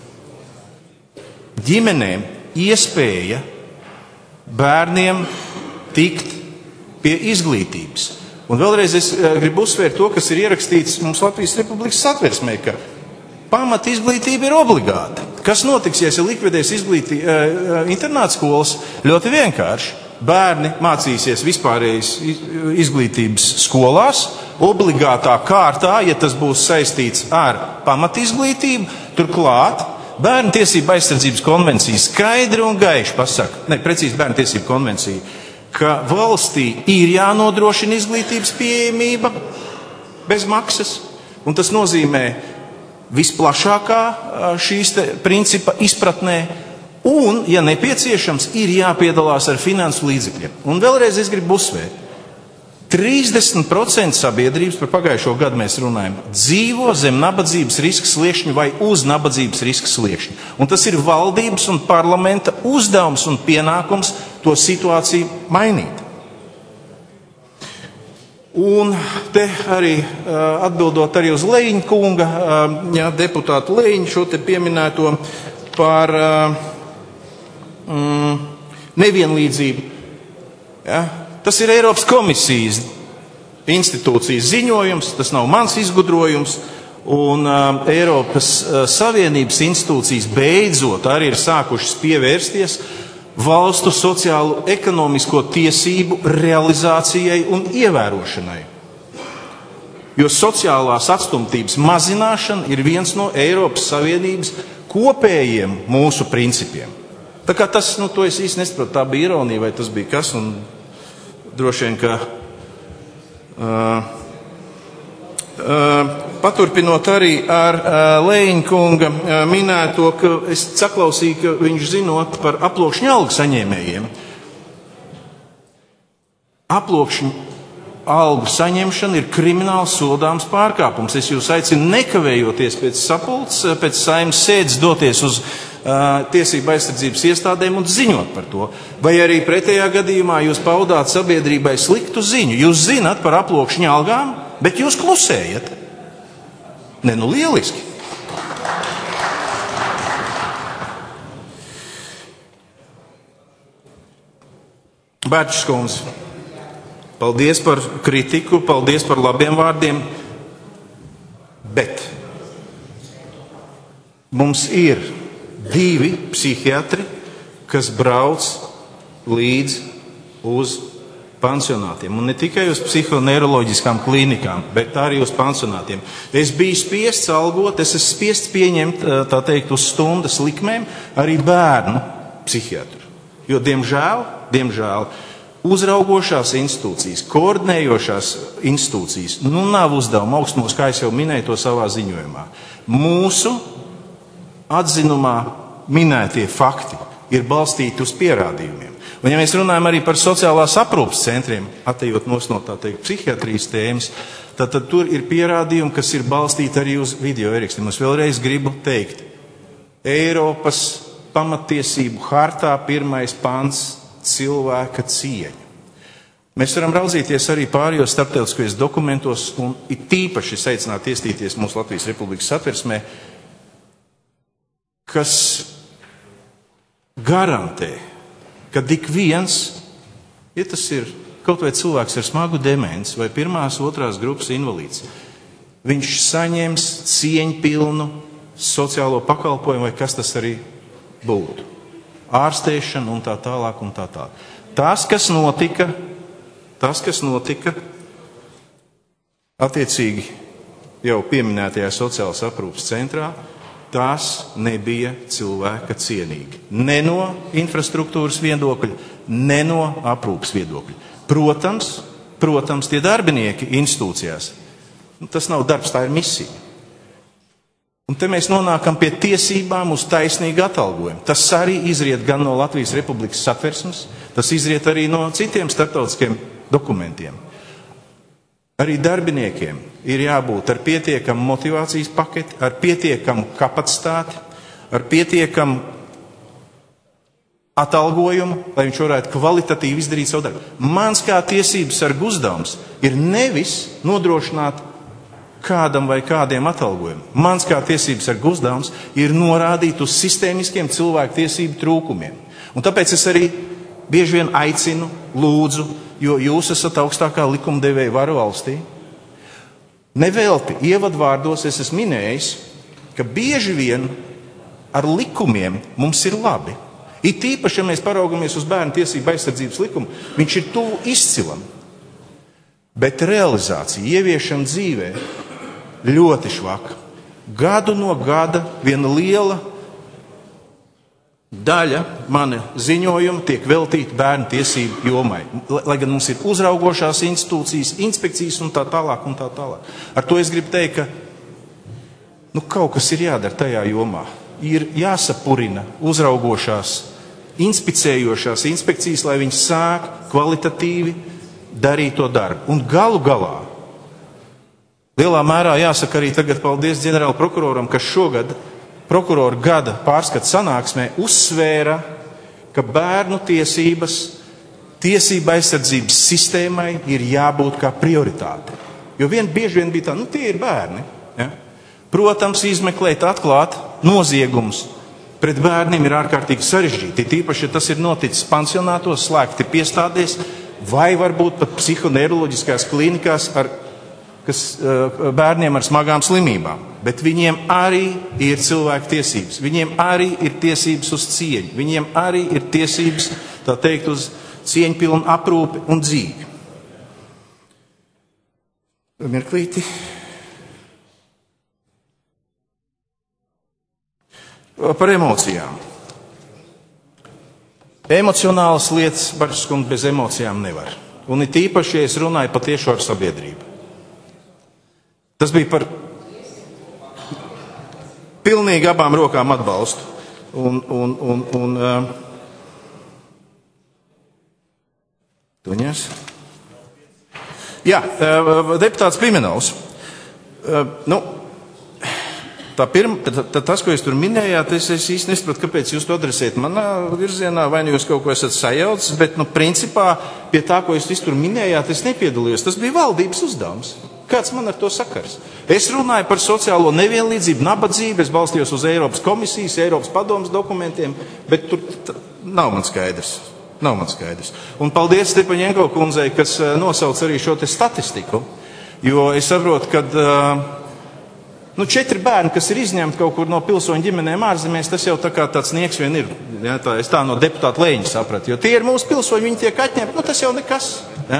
ģimenēm iespēja bērniem tikt pie izglītības. Un vēlreiz es gribu uzsvērt to, kas ir ierakstīts mums Latvijas Republikas Satversmē, ka pamat izglītība ir obligāta. Kas notiks, ja es likvidēs izglītī, internāta skolas? Ļoti vienkārši. bērni mācīsies vispārējas izglītības skolās, obligātā kārtā, ja tas būs saistīts ar pamatizglītību. Turklāt Bērnu tiesību aizsardzības konvencija skaidri un gaiši pasaka, ne, precīzi Bērnu tiesību konvencija, ka valstī ir jānodrošina izglītības pieejamība bez maksas, un tas nozīmē visplašākā šīs te principa izpratnē, un, ja nepieciešams, ir jāpiedalās ar finansu līdzekļiem. Un vēlreiz es gribu uzsvērt, trīsdesmit procenti sabiedrības, par pagājušo gadu mēs runājam, dzīvo zem nabadzības riska sliekšņa vai uz nabadzības riska sliekšņa. Un tas ir valdības un parlamenta uzdevums un pienākums to situāciju mainīt. Un te arī atbildot arī uz Lejiņa kunga, jā, deputātu Lejiņu šo te pieminēto par mm, nevienlīdzību. Ja? Tas ir Eiropas komisijas institūcijas ziņojums, tas nav mans izgudrojums, un uh, Eiropas uh, Savienības institūcijas beidzot arī ir sākušas pievērsties valstu sociālo ekonomisko tiesību realizācijai un ievērošanai. Jo sociālās atstumtības mazināšana ir viens no Eiropas Savienības kopējiem mūsu principiem. Tā kā tas, nu, to es īsti nesaprotu, tā bija ironija, vai tas bija kas, un droši vien, ka uh, uh, paturpinot arī ar uh, Lejiņa kunga uh, minēto, ka es saklausīju, ka viņš zinot par aploksņa algu saņēmējiem. Aploksņa algu saņemšana ir krimināls sodāms pārkāpums. Es jūs aicinu nekavējoties pēc sapulces, pēc Saeimas sēdes doties uz tiesību aizsardzības iestādēm un ziņot par to. Vai arī pretējā gadījumā jūs paudāt sabiedrībai sliktu ziņu. Jūs zinat par aploksņa algām, bet jūs klusējat. Ne, nu lieliski. Bērčs kundze, paldies par kritiku, paldies par labiem vārdiem, bet mums ir divi psihiatri, kas brauc līdz uz pansionātiem. Un ne tikai uz psihoneiroloģiskām klīnikām, bet arī uz pansionātiem. Es biju spiests algot, es esmu spiests pieņemt, tā teikt, uz stundas likmēm arī bērnu psihiatru. Jo, diemžēl, diemžēl, uzraugošās institūcijas, koordinējošās institūcijas, nu nav uzdevuma augstumos, kā es jau minēju to savā ziņojumā. Mūsu atzinumā minētie fakti ir balstīti uz pierādījumiem. Un ja mēs runājam arī par sociālās aprūpes centriem, atejot nos no tā teikt psihiatrijas tēmas, tad, tad tur ir pierādījumi, kas ir balstīti arī uz video ierakstiem. Es vēlreiz gribu teikt, Eiropas pamatiesību hartā pirmais pants - cilvēka cieņa. Mēs varam raudzīties arī pārējos starptautiskajos dokumentos un it tīpaši aicināt iestīties mūsu Latvijas Republikas satversmē, kas garantē, ka ik viens, ja tas ir kaut vai cilvēks ar smagu demenci vai pirmās, otrās grupas invalīds, viņš saņems cieņpilnu sociālo pakalpojumu vai kas tas arī būtu. Ārstēšana un tā tālāk un tā tālāk. Tas, kas notika, tas, kas notika attiecīgi jau pieminētajā sociālās aprūpes centrā, tās nebija cilvēka cienīgi. Ne no infrastruktūras viedokļa, ne no aprūpes viedokļa. Protams, protams, tie darbinieki institūcijās, tas nav darbs, tā ir misija. Un te mēs nonākam pie tiesībām uz taisnīgu atalgojumu. Tas arī izriet gan no Latvijas Republikas satversmes, tas izriet arī no citiem starptautiskiem dokumentiem. Arī darbiniekiem ir jābūt ar pietiekamu motivācijas paketi, ar pietiekamu kapacitāti, ar pietiekamu atalgojumu, lai viņš varētu kvalitatīvi izdarīt savu darbu. Mans kā tiesības sarga uzdevums ir nevis nodrošināt kādam vai kādiem atalgojumu. Mans kā tiesības sarga uzdevums ir norādīt uz sistēmiskiem cilvēku tiesību trūkumiem. Un tāpēc es arī bieži vien aicinu, lūdzu, jo jūs esat augstākā likumdevēja vara valstī. Nevelti ievadvārdos es esmu minējis, ka bieži vien ar likumiem mums ir labi, It īpaši, ja mēs paraugamies uz bērnu tiesību aizsardzības likumu, viņš ir tuvu izcilam. Bet realizācija, ieviešana dzīvē ļoti švaka. Gadu no gada viena liela daļa mana ziņojuma tiek veltīta bērnu tiesību jomai. Lai gan mums ir uzraugošās institūcijas, inspekcijas un tā tālāk un tā tālāk. Ar to es gribu teikt, ka nu, kaut kas ir jādara tajā jomā. Ir jāsapurina uzraugošās, inspicējošās inspekcijas, lai viņi sāk kvalitatīvi darīt to darbu. Un galu galā, lielā mērā jāsaka arī tagad paldies ģenerāla prokuroram, kas šogad prokuroru gada pārskata sanāksmē uzsvēra, ka bērnu tiesības, tiesība aizsardzības sistēmai ir jābūt kā prioritāte. Jo vien bieži vien bija tā, nu tie ir bērni. Ja? Protams, izmeklēt, atklāt noziegumus pret bērniem ir ārkārtīgi sarežģīti. Tīpaši, ja tas ir noticis pansionātos, slēgti piestādēs, vai varbūt pat psihoneiroloģiskās klīnikās, ar, kas bērniem ar smagām slimībām. Bet viņiem arī ir cilvēku tiesības. Viņiem arī ir tiesības uz cieņu. Viņiem arī ir tiesības, tā teikt, uz cieņpilnu aprūpi un dzīvi. Mirklīti. Par emocijām. Emocionālas lietas, Barskungs, bez emocijām nevar. Un it īpaši, ja es runāju patiešo ar sabiedrību. Tas bija par pilnīgi abām rokām atbalstu. Un, un, un, un uh, tuņās. Jā, uh, deputāts Pimenovs. Uh, nu, tā pirma, tā, tā, tas, ko jūs tur minējāt, es, es īsti nesapratu, kāpēc jūs to adresējat manā virzienā, vai nu jūs kaut ko esat sajaucis, bet, nu, principā, pie tā, ko jūs tur minējāt, es nepiedalījos. Tas bija valdības uzdevums. Kāds man ar to sakars? Es runāju par sociālo nevienlīdzību, nabadzību, es balstījos uz Eiropas komisijas, Eiropas padomas dokumentiem, bet tur t- nav man skaidrs. Nav man skaidrs. Un paldies Stepaņenko kundzei, kas nosauc arī šo te statistiku, jo es saprotu, ka nu, četri bērni, kas ir izņemti kaut kur no pilsoņu ģimenēm ārzemēs, tas jau tā kā tāds nieks vien ir. Ja, tā, es tā no deputāta Lēņa sapratu, jo tie ir mūsu pilsoņi, viņi tiek atņemti, nu tas jau nekas. Ja?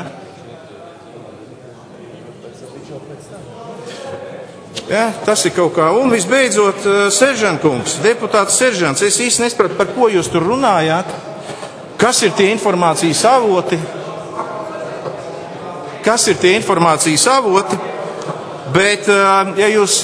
Ja, tas ir kaut kā. Un visbeidzot, seržantkungs, deputāts seržants, es īsti nespratu, par ko jūs tur runājāt, kas ir tie informācijas avoti, kas ir tie informācijas avoti, bet, ja jūs,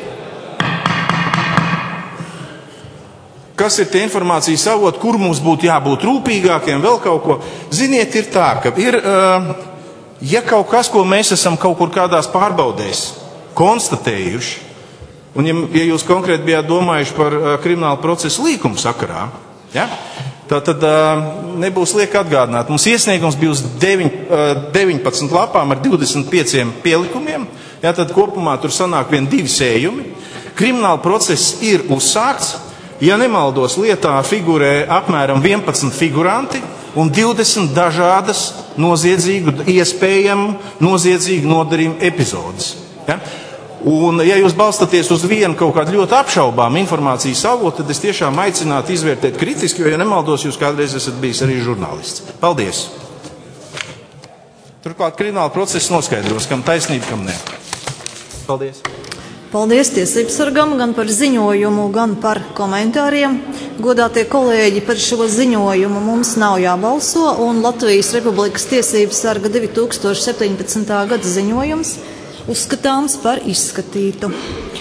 kas ir tie informācijas avoti, kur mums būtu jābūt rūpīgākiem, vēl kaut ko, ziniet, ir tā, ka ir, ja kaut kas, ko mēs esam kaut kur kādās pārbaudēs konstatējuši, un ja, ja jūs konkrēti bijāt domājuši par uh, kriminālu procesu līkumu sakarā, ja, tā tad uh, nebūs liek atgādināt. Mums iesniegums bija uz deviņ, uh, deviņpadsmit lapām ar divdesmit pieciem pielikumiem, ja, tad kopumā tur sanāk vien divi sējumi. Krimināla process ir uzsākts, ja nemaldos, lietā figurē apmēram vienpadsmit figuranti un divdesmit dažādas noziedzīgu, iespējamu noziedzīgu nodarījumu epizodes. Ja? Un, ja jūs balstaties uz vienu kaut kādu ļoti apšaubām informācijas avotu, tad es tiešām aicinātu izvērtēt kritiski, jo, ja nemaldos, jūs kādreiz esat bijis arī žurnālists. Paldies! Turklāt krimināla procesa noskaidros, kam taisnība, kam ne. Paldies! Paldies tiesības sargam gan par ziņojumu, gan par komentāriem. Godātie kolēģi, par šo ziņojumu mums nav jābalso, un Latvijas Republikas tiesības sarga divi tūkstoši septiņpadsmitā gada ziņojums uzskatāms par izskatītu.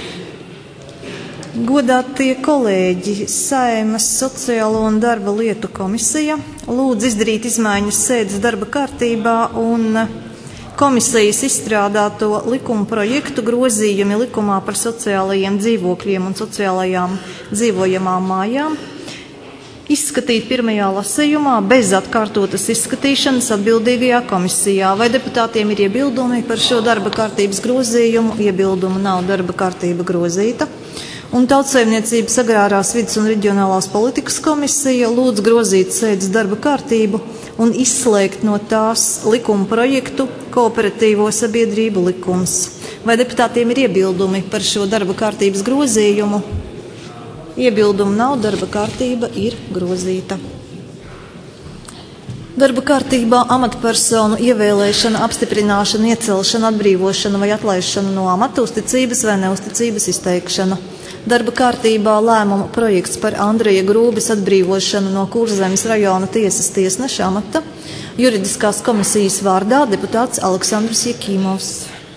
Godātie kolēģi, Saeimas sociālo un darba lietu komisija lūdz izdarīt izmaiņas sēdes darba kārtībā un komisijas izstrādāto likuma projektu grozījumi likumā par sociālajiem dzīvokļiem un sociālajām dzīvojamām mājām izskatīt pirmajā lasījumā bez atkārtotas izskatīšanas atbildīgajā komisijā. Vai deputātiem ir iebildumi par šo darba kārtības grozījumu? Iebildumu nav, darba kārtība grozīta. Un Tautsaimniecības agrārās vides un reģionālās politikas komisija lūdz grozīt sēdes darba kārtību un izslēgt no tās likuma projektu kooperatīvo sabiedrību likums. Vai deputātiem ir iebildumi par šo darba kārtības grozījumu? Iebildumu nav, darba kārtība ir grozīta. Darba kārtībā amatpersonu ievēlēšana, apstiprināšana, iecelšana, atbrīvošana vai atlaišana no amata, uzticības vai neuzticības izteikšana. Darba kārtībā lēmuma projekts par Andreja Grūbes atbrīvošanu no Kurzemes rajona tiesas tiesneša amata. Juridiskās komisijas vārdā deputāts Aleksandrs Jekīmovs.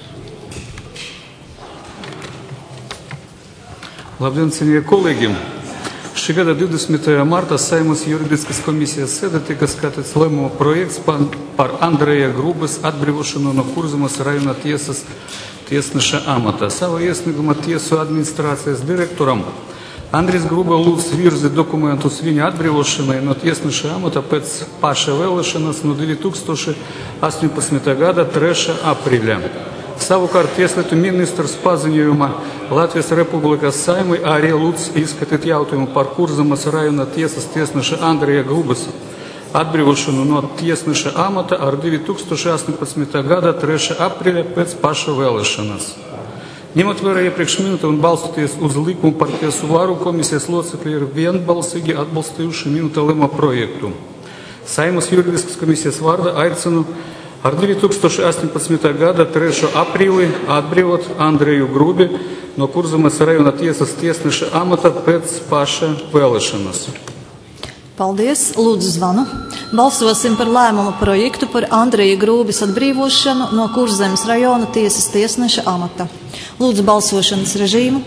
Labdien, cienījamie kolēģi! Šī gada divdesmitajā martā Saeimas juridiskas komisijas sēdē tika skatīts lēmuma projekts par, par Andreja Grūbes atbrīvošanu no Kurzemes rajona tiesas tiesneša amata. Savu iesnieguma tiesu administrācijas direktoram Andrijs Grūbe lūdz virzīt dokumentus viņa atbrīvošanai no tiesneša amata pēc paša vēlēšanas no divi tūkstoši astoņpadsmitā gada trešā aprīļa. Savukārt tieslietu ministrs paziņojumā Latvijas Republikas Saeimai arī lūdz izskatīt jautājumu par Kurzemes rajona tiesas tiesneša Andreja Grūbes atbrīvošanu no tiesneša amata ar divi tūkstoši astoņpadsmitā gada trešā aprīļa pēc paša vēlēšanas. Ņemot vērā iepriekš minēto un balstoties uz likumu par tiesu varu, komisijas locekļi ir vienbalsīgi atbalstījuši minēto lēmuma projektu. Saeimas juridiskas komisijas vārdā aicinu ar divi tūkstoši astoņpadsmitā gada trešā aprīlī atbrīvot Andreju Grūbi no Kurzemes rajona tiesas tiesneša amata pēc paša vēlēšanas. Paldies, lūdzu zvanu. Balsosim par lēmuma projektu par Andreja Grūbes atbrīvošanu no Kurzemes rajona tiesas tiesneša amata. Lūdzu balsošanas režīmu.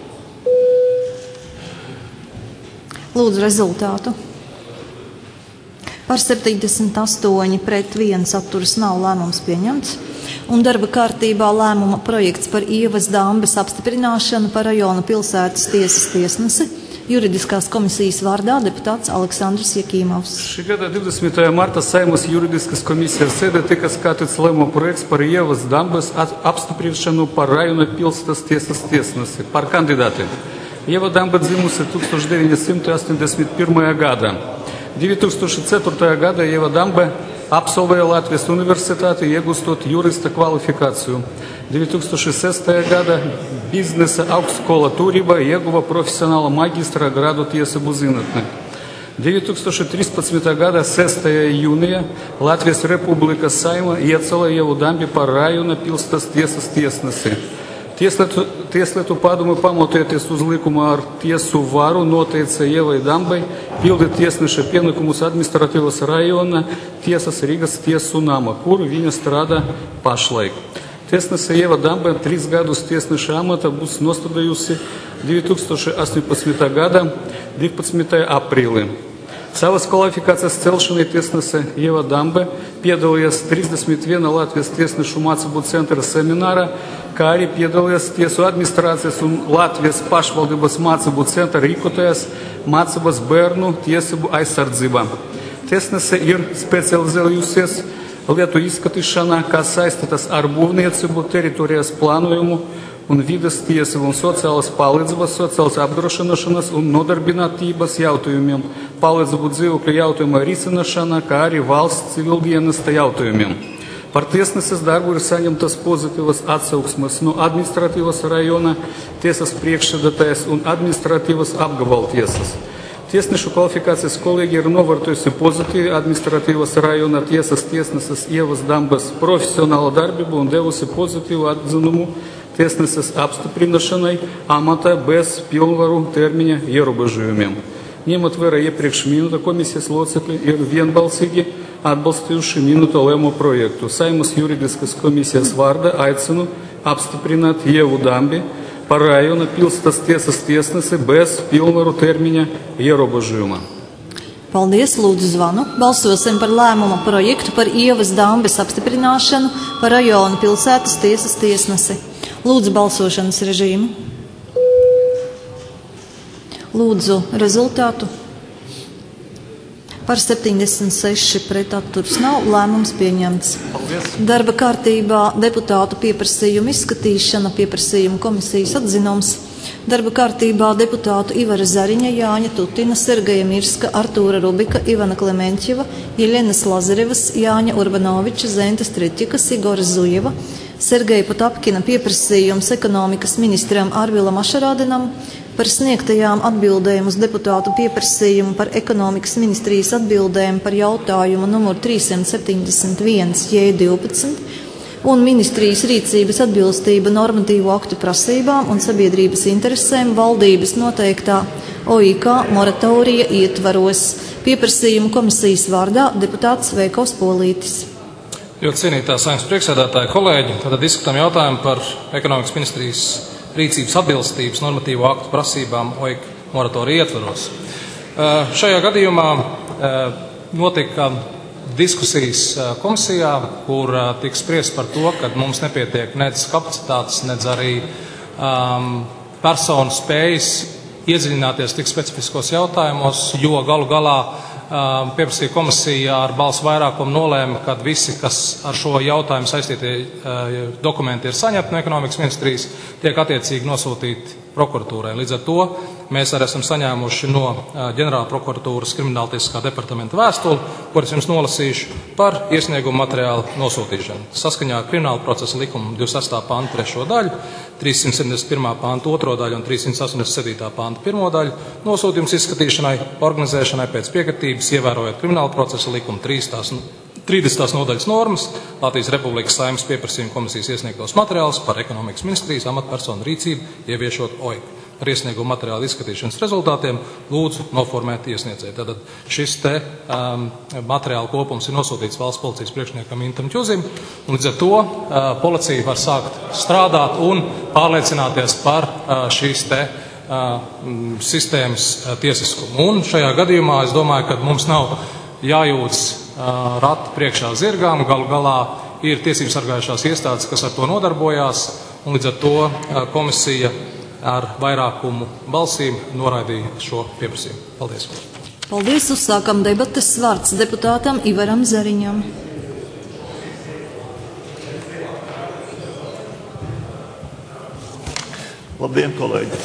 Lūdzu rezultātu. Par septiņdesmit astoņi pret viens atturas nav, lēmums pieņemts. Un darba kārtībā lēmuma projekts par Ievas Dambes apstiprināšanu par rajona pilsētas tiesas tiesnesi. Juridiskās komisijas vārdā deputāts Aleksandrs Jekīmovs. Šī gada divdesmitajā martā Saeimas juridiskas komisijas sēdē tika skatīts lēmuma projekts par Ievas Dambes apstiprināšanu par rajona pilsētas tiesas tiesnesi. Par kandidātiem. Ieva Dambe dzimusi tūkstoš deviņi simti astoņdesmit pirmajā gadā. divi tūkstoši ceturtajā gadā Ieva Dambe absolvēja Latvijas universitāti, iegūstot jurista kvalifikāciju. divi tūkstoši sestajā gadā biznesa augstskola Turībā ieguva profesionāla maģistra grādu tiesību zinātnē. divi tūkstoši trīspadsmitā gada sestajā jūnijā Latvijas Republikas Saeima iecēla Ievu Dambi par rajona pilsētas tiesas tiesnesi. Tieslietu, tieslietu padomu pamatojoties uz likumu ar tiesu varu noteica Ievai Dambai pildīt tiesneša pienākumus administratīvas rajona tiesas Rīgas tiesu nama, kur viņa strādā pašlaik. Tiesnese Ieva Dambai trīs gadus tiesneša amata būs nostādījusi divi tūkstoši astoņpadsmitā gada divpadsmitajā aprīlī. Savas kvalifikācijas celšanai tiesnese Ieva Dambe piedalījās trīsdesmit vienā Latvijas tiesnešu mācību centra seminārā, kā arī piedalījās tiesu administrācijas un Latvijas pašvaldības mācību centra rīkotājas mācības bērnu tiesību aizsardzībā. Tiesnese ir specializējusies lietu izskatīšanā, kas saistītas ar būvniecību, teritorijas plānojumu un vides tiesību un sociālas palīdzības, sociālas apdrošināšanas un nodarbinātības jautājumiem, palīdzību dzīvokļu jautājumu risināšanā, kā arī valsts civildienesta jautājumiem. Par tiesneses darbu ir saņemtas pozitīvas atsauksmes no administratīvas rajona tiesas priekšsēdētājas un administratīvas apgabaltiesas. Tiesnešu kvalifikācijas kolēģi ir novērtējusi pozitīvi administratīvas rajona tiesas tiesneses Ievas Dambes profesionālo darbību un devusi pozitīvu atzinumu tiesneses apstiprināšanai amatā bez pilnvaru termiņa ierobežojumiem. Ņemot vērā iepriekš minēto, komisijas locekļi ir vienbalsīgi atbalstījuši minēto lēmuma projektu. Saeimas juridiskas komisijas vārdā aicinu apstiprināt Ievu Dambi par rajona pilsētas tiesas tiesnesi bez pilnvaru termiņa ierobežojuma. Paldies, lūdzu zvanu. Balsosim par lēmuma projektu par Ievas Dambes apstiprināšanu par rajona pilsētas tiesas tiesnesi. Lūdzu balsošanas režīmu. Lūdzu rezultātu. Par septiņdesmit seši pret atturas nav, lēmums pieņemts. Paldies. Darba kārtībā deputātu pieprasījumu izskatīšana, pieprasījumu komisijas atzinums. Darba kārtībā deputātu Ivara Zariņa, Jāņa Tutina, Sergeja Mirska, Artūra Rubika, Ivana Klementjeva, Jeļenas Lazarevas, Jāņa Urbanoviča, Zentas Treķikas, Igora Zujeva, Sergeja Potapkina pieprasījums ekonomikas ministram Arvilam Ašarādinam, par sniegtajām atbildēm uz deputātu pieprasījumu par ekonomikas ministrijas atbildēm par jautājumu numur trīssimt septiņdesmit viens J divpadsmit un ministrijas rīcības atbilstība normatīvu aktu prasībām un sabiedrības interesēm valdības noteiktā O I K moratorija ietvaros. Pieprasījumu komisijas vārdā deputāts Veikos Polītis. Ļoti cienītā Saeimas priekšsēdētāja kolēģi, tad diskutām jautājumu par ekonomikas ministrijas rīcības atbilstības normatīvo aktu prasībām O I K moratorija ietvaros. Šajā gadījumā notika diskusijas komisijā, kur tika spriest par to, ka mums nepietiek nedz kapacitātes, nedz arī um, personu spējas iedziļināties tik specifiskos jautājumos, jo galu galā um, pieprasīja komisija ar balsu vairākumu nolēma, ka visi, kas ar šo jautājumu saistītie uh, dokumenti ir saņemti no ekonomikas ministrijas, tiek attiecīgi nosūtīti prokuratūrai. Līdz ar to mēs arī esam saņēmuši no ģenerāla prokuratūras krimināltiesiskā departamenta vēstuli, kuras jums nolasīšu par iesniegumu materiālu nosūtīšanu. Saskaņā ar krimināla procesa likuma divdesmit sestā panta trešo daļu, trīssimt septiņdesmit pirmā panta otro daļu un trīssimt astoņdesmit septītā panta pirmo daļu nosūtījums izskatīšanai, organizēšanai pēc piekritības, ievērojot krimināla procesa likuma trīsdesmitās nodaļas normas, Latvijas Republikas Saeimas pieprasījuma komisijas iesniegtos materiālus par ekonomikas ministrijas amatpersonu rīcību ieviešot O I K. Ar iesniegumu materiālu izskatīšanas rezultātiem lūdzu noformēt iesniedzēju. Tātad šis te um, materiālu kopums ir nosūtīts valsts policijas priekšniekam Intam Ķuzim, un līdz ar to uh, policija var sākt strādāt un pārliecināties par uh, šīs te uh, sistēmas uh, tiesiskumu. Un šajā gadījumā es domāju, ka mums nav jājūtas uh, ratu priekšā zirgām, galu galā ir tiesības sargājušās iestādes, kas ar to nodarbojās, un līdz ar to uh, komisija ar vairākumu balsīm noraidīja šo pieprasījumu. Paldies. Paldies. Uzsākam debates. Vārds deputātam Ivaram Zariņam. Labdien, kolēģi.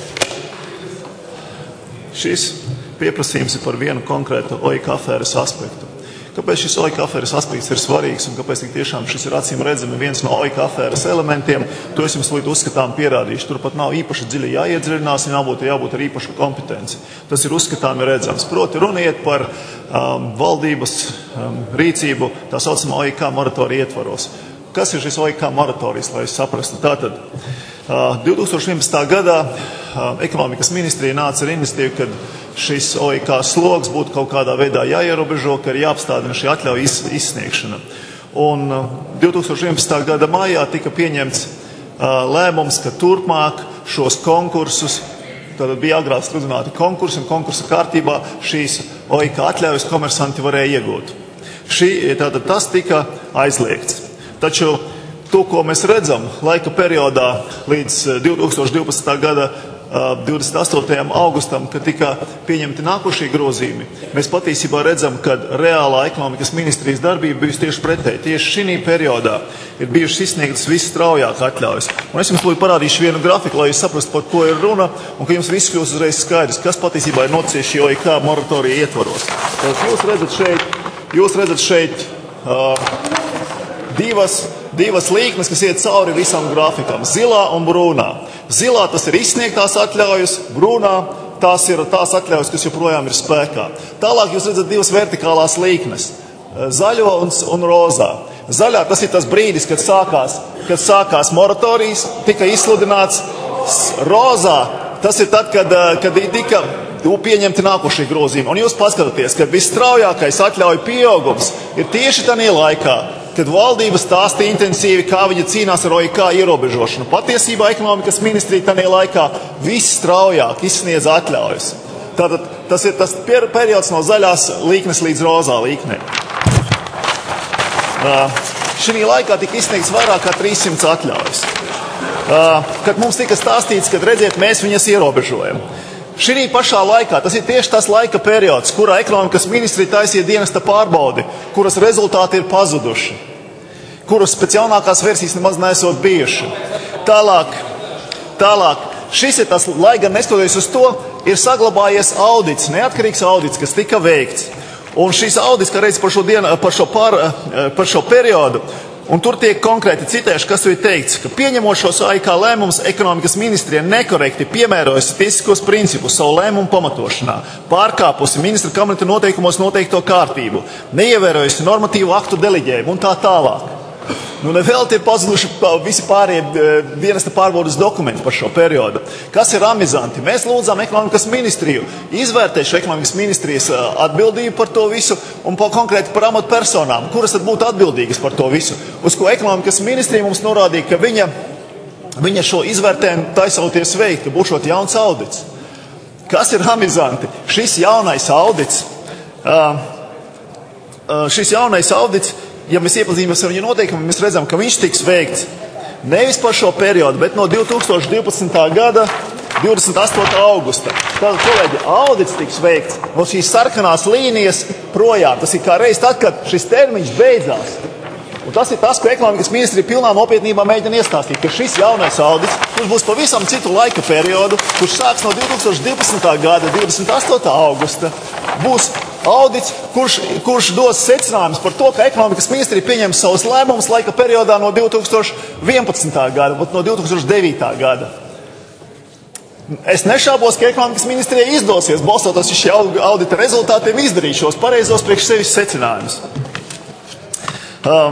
Šis pieprasījums ir par vienu konkrētu O I K afēras aspektu. Kāpēc šis O I K afēras aspekts ir svarīgs un kāpēc tik tiešām šis ir acīm redzami viens no O I K afēras elementiem, to es jums līdz uzskatām pierādīšu. Turpat nav īpaši dziļi jāiedziļinās, jābūt, jābūt ar īpašu kompetenci. Tas ir uzskatāmi redzams. Proti runiet par um, valdības um, rīcību tā saucamā O I K moratorija ietvaros. Kas ir šis O I K moratorijas, lai es saprastu? Tātad uh, divtūkstoš vienpadsmitā gadā uh, ekonomikas ministrija nāca ar iniciatīvu, kad šis O I K slogs būtu kaut kādā veidā jāierobežo, ka ir jāapstādina šī atļauja iz, izsniegšana. Un divtūkstoš vienpadsmitā gada maijā tika pieņemts uh, lēmums, ka turpmāk šos konkursus, tad bija agrāk sludināti konkursi, un konkursa kārtībā šīs O I K atļaujas komersanti varēja iegūt. Šī, tātad tas tika aizliegts. Taču to, ko mēs redzam laika periodā līdz divtūkstoš divpadsmitā gada divdesmit astotajam augustam, kad tika pieņemti nākošie grozījumi, mēs patiesībā redzam, ka reālā ekonomikas ministrijas darbība bijusi tieši pretēji. Tieši šī periodā ir bijušas izsniegtas visstraujāk atļaujas. Un es jums lūdzu parādīšu vienu grafiku, lai jūs saprastu, par ko ir runa, un ka jums viss kļūst uzreiz skaidrs, kas patiesībā ir noticis šī O I K moratorija ietvaros. Tad jūs redzat šeit, jūs redzat šeit uh, divas, divas līknes, kas iet cauri visam grafikam, zilā un brūnā. Zilā tas ir izsniegtās atļaujas, brūnā tās ir tās atļaujas, kas joprojām ir spēkā. Tālāk jūs redzat divas vertikālās līknes, zaļo un, un rozā. Zaļā tas ir tas brīdis, kad sākās, kad sākās moratorijas, tika izsludināts. Rozā tas ir tad, kad, kad tika pieņemti nākošie grozījumi. Un jūs paskatāties, ka visstraujākais atļauju pieaugums ir tieši tajā laikā, kad valdība stāstīja intensīvi, kā viņa cīnās ar O I K ierobežošanu. Patiesībā ekonomikas ministrija tajā laikā visstraujāk izsniedz atļaujas. Tātad tas ir tas periods no zaļās līknes līdz rozā līknei. Uh, šī laikā tika izsniegts vairāk kā trīssimt atļaujas. Uh, kad mums tika stāstīts, kad redziet, mēs viņas ierobežojam. Šī pašā laikā, tas ir tieši tas laika periods, kurā ekonomikas ministrija taisīja dienesta pārbaudi, kuras rezultāti ir pazuduši, kuras pēc jaunākās versijas nemaz nesot bijuši. Tālāk, tālāk, šis ir tas, lai gan neskatoties uz to, ir saglabājies audits, neatkarīgs audits, kas tika veikts. Un šīs audits, kā reiz par šo, dienu, par šo, par, par šo periodu, Un tur tiek konkrēti citējuši, kas tur ir teikts, ka pieņemošos A I K lēmumus ekonomikas ministrija nekorekti piemērojusi tiesiskos principus savu lēmumu pamatošanā, pārkāpusi ministra kabineta noteikumos noteikto kārtību, neievērojusi normatīvu aktu deleģējumu un tā tālāk. Nu, nevēl ir pazuduši visi pārējie dienesta pārbaudas dokumenti par šo periodu. Kas ir amizanti? Mēs lūdzām ekonomikas ministriju izvērtēt šo ekonomikas ministrijas atbildību par to visu un par konkrēti par amatpersonām, kuras tad būtu atbildīgas par to visu. Uz ko ekonomikas ministrija mums norādīja, ka viņa, viņa šo izvērtējumu taisoties veikt, ka būs šot jauns audits. Kas ir amizanti? Šis jaunais audits, šis jaunais audits, ja mēs iepazīmies ar viņa noteikumiem, mēs redzam, ka viņš tiks veikts nevis par šo periodu, bet no divi tūkstoši divpadsmitā gada divdesmit astotā augusta. Tātad, kolēģi, audits tiks veikts no šīs sarkanās līnijas projām. Tas ir kā reiz tad, kad šis termiņš beidzās. Un tas ir tas, ko ekonomikas ministrija pilnā nopietnībā mēģina iestāstīt, ka šis jaunais audits, kurš būs pavisam citu laika periodu, kurš sāks no divi tūkstoši divpadsmitā gada divdesmit astotā augusta, būs audits, kurš, kurš dos secinājumus par to, ka ekonomikas ministrija pieņem savus lēmumus laika periodā no divi tūkstoši vienpadsmitā gada, bet no divi tūkstoši devītā gada. Es nešaubos, ka ekonomikas ministrijai izdosies, balstoties uz šī audita rezultātiem, izdarīt šos pareizos priekš sevis secinājumus. Um,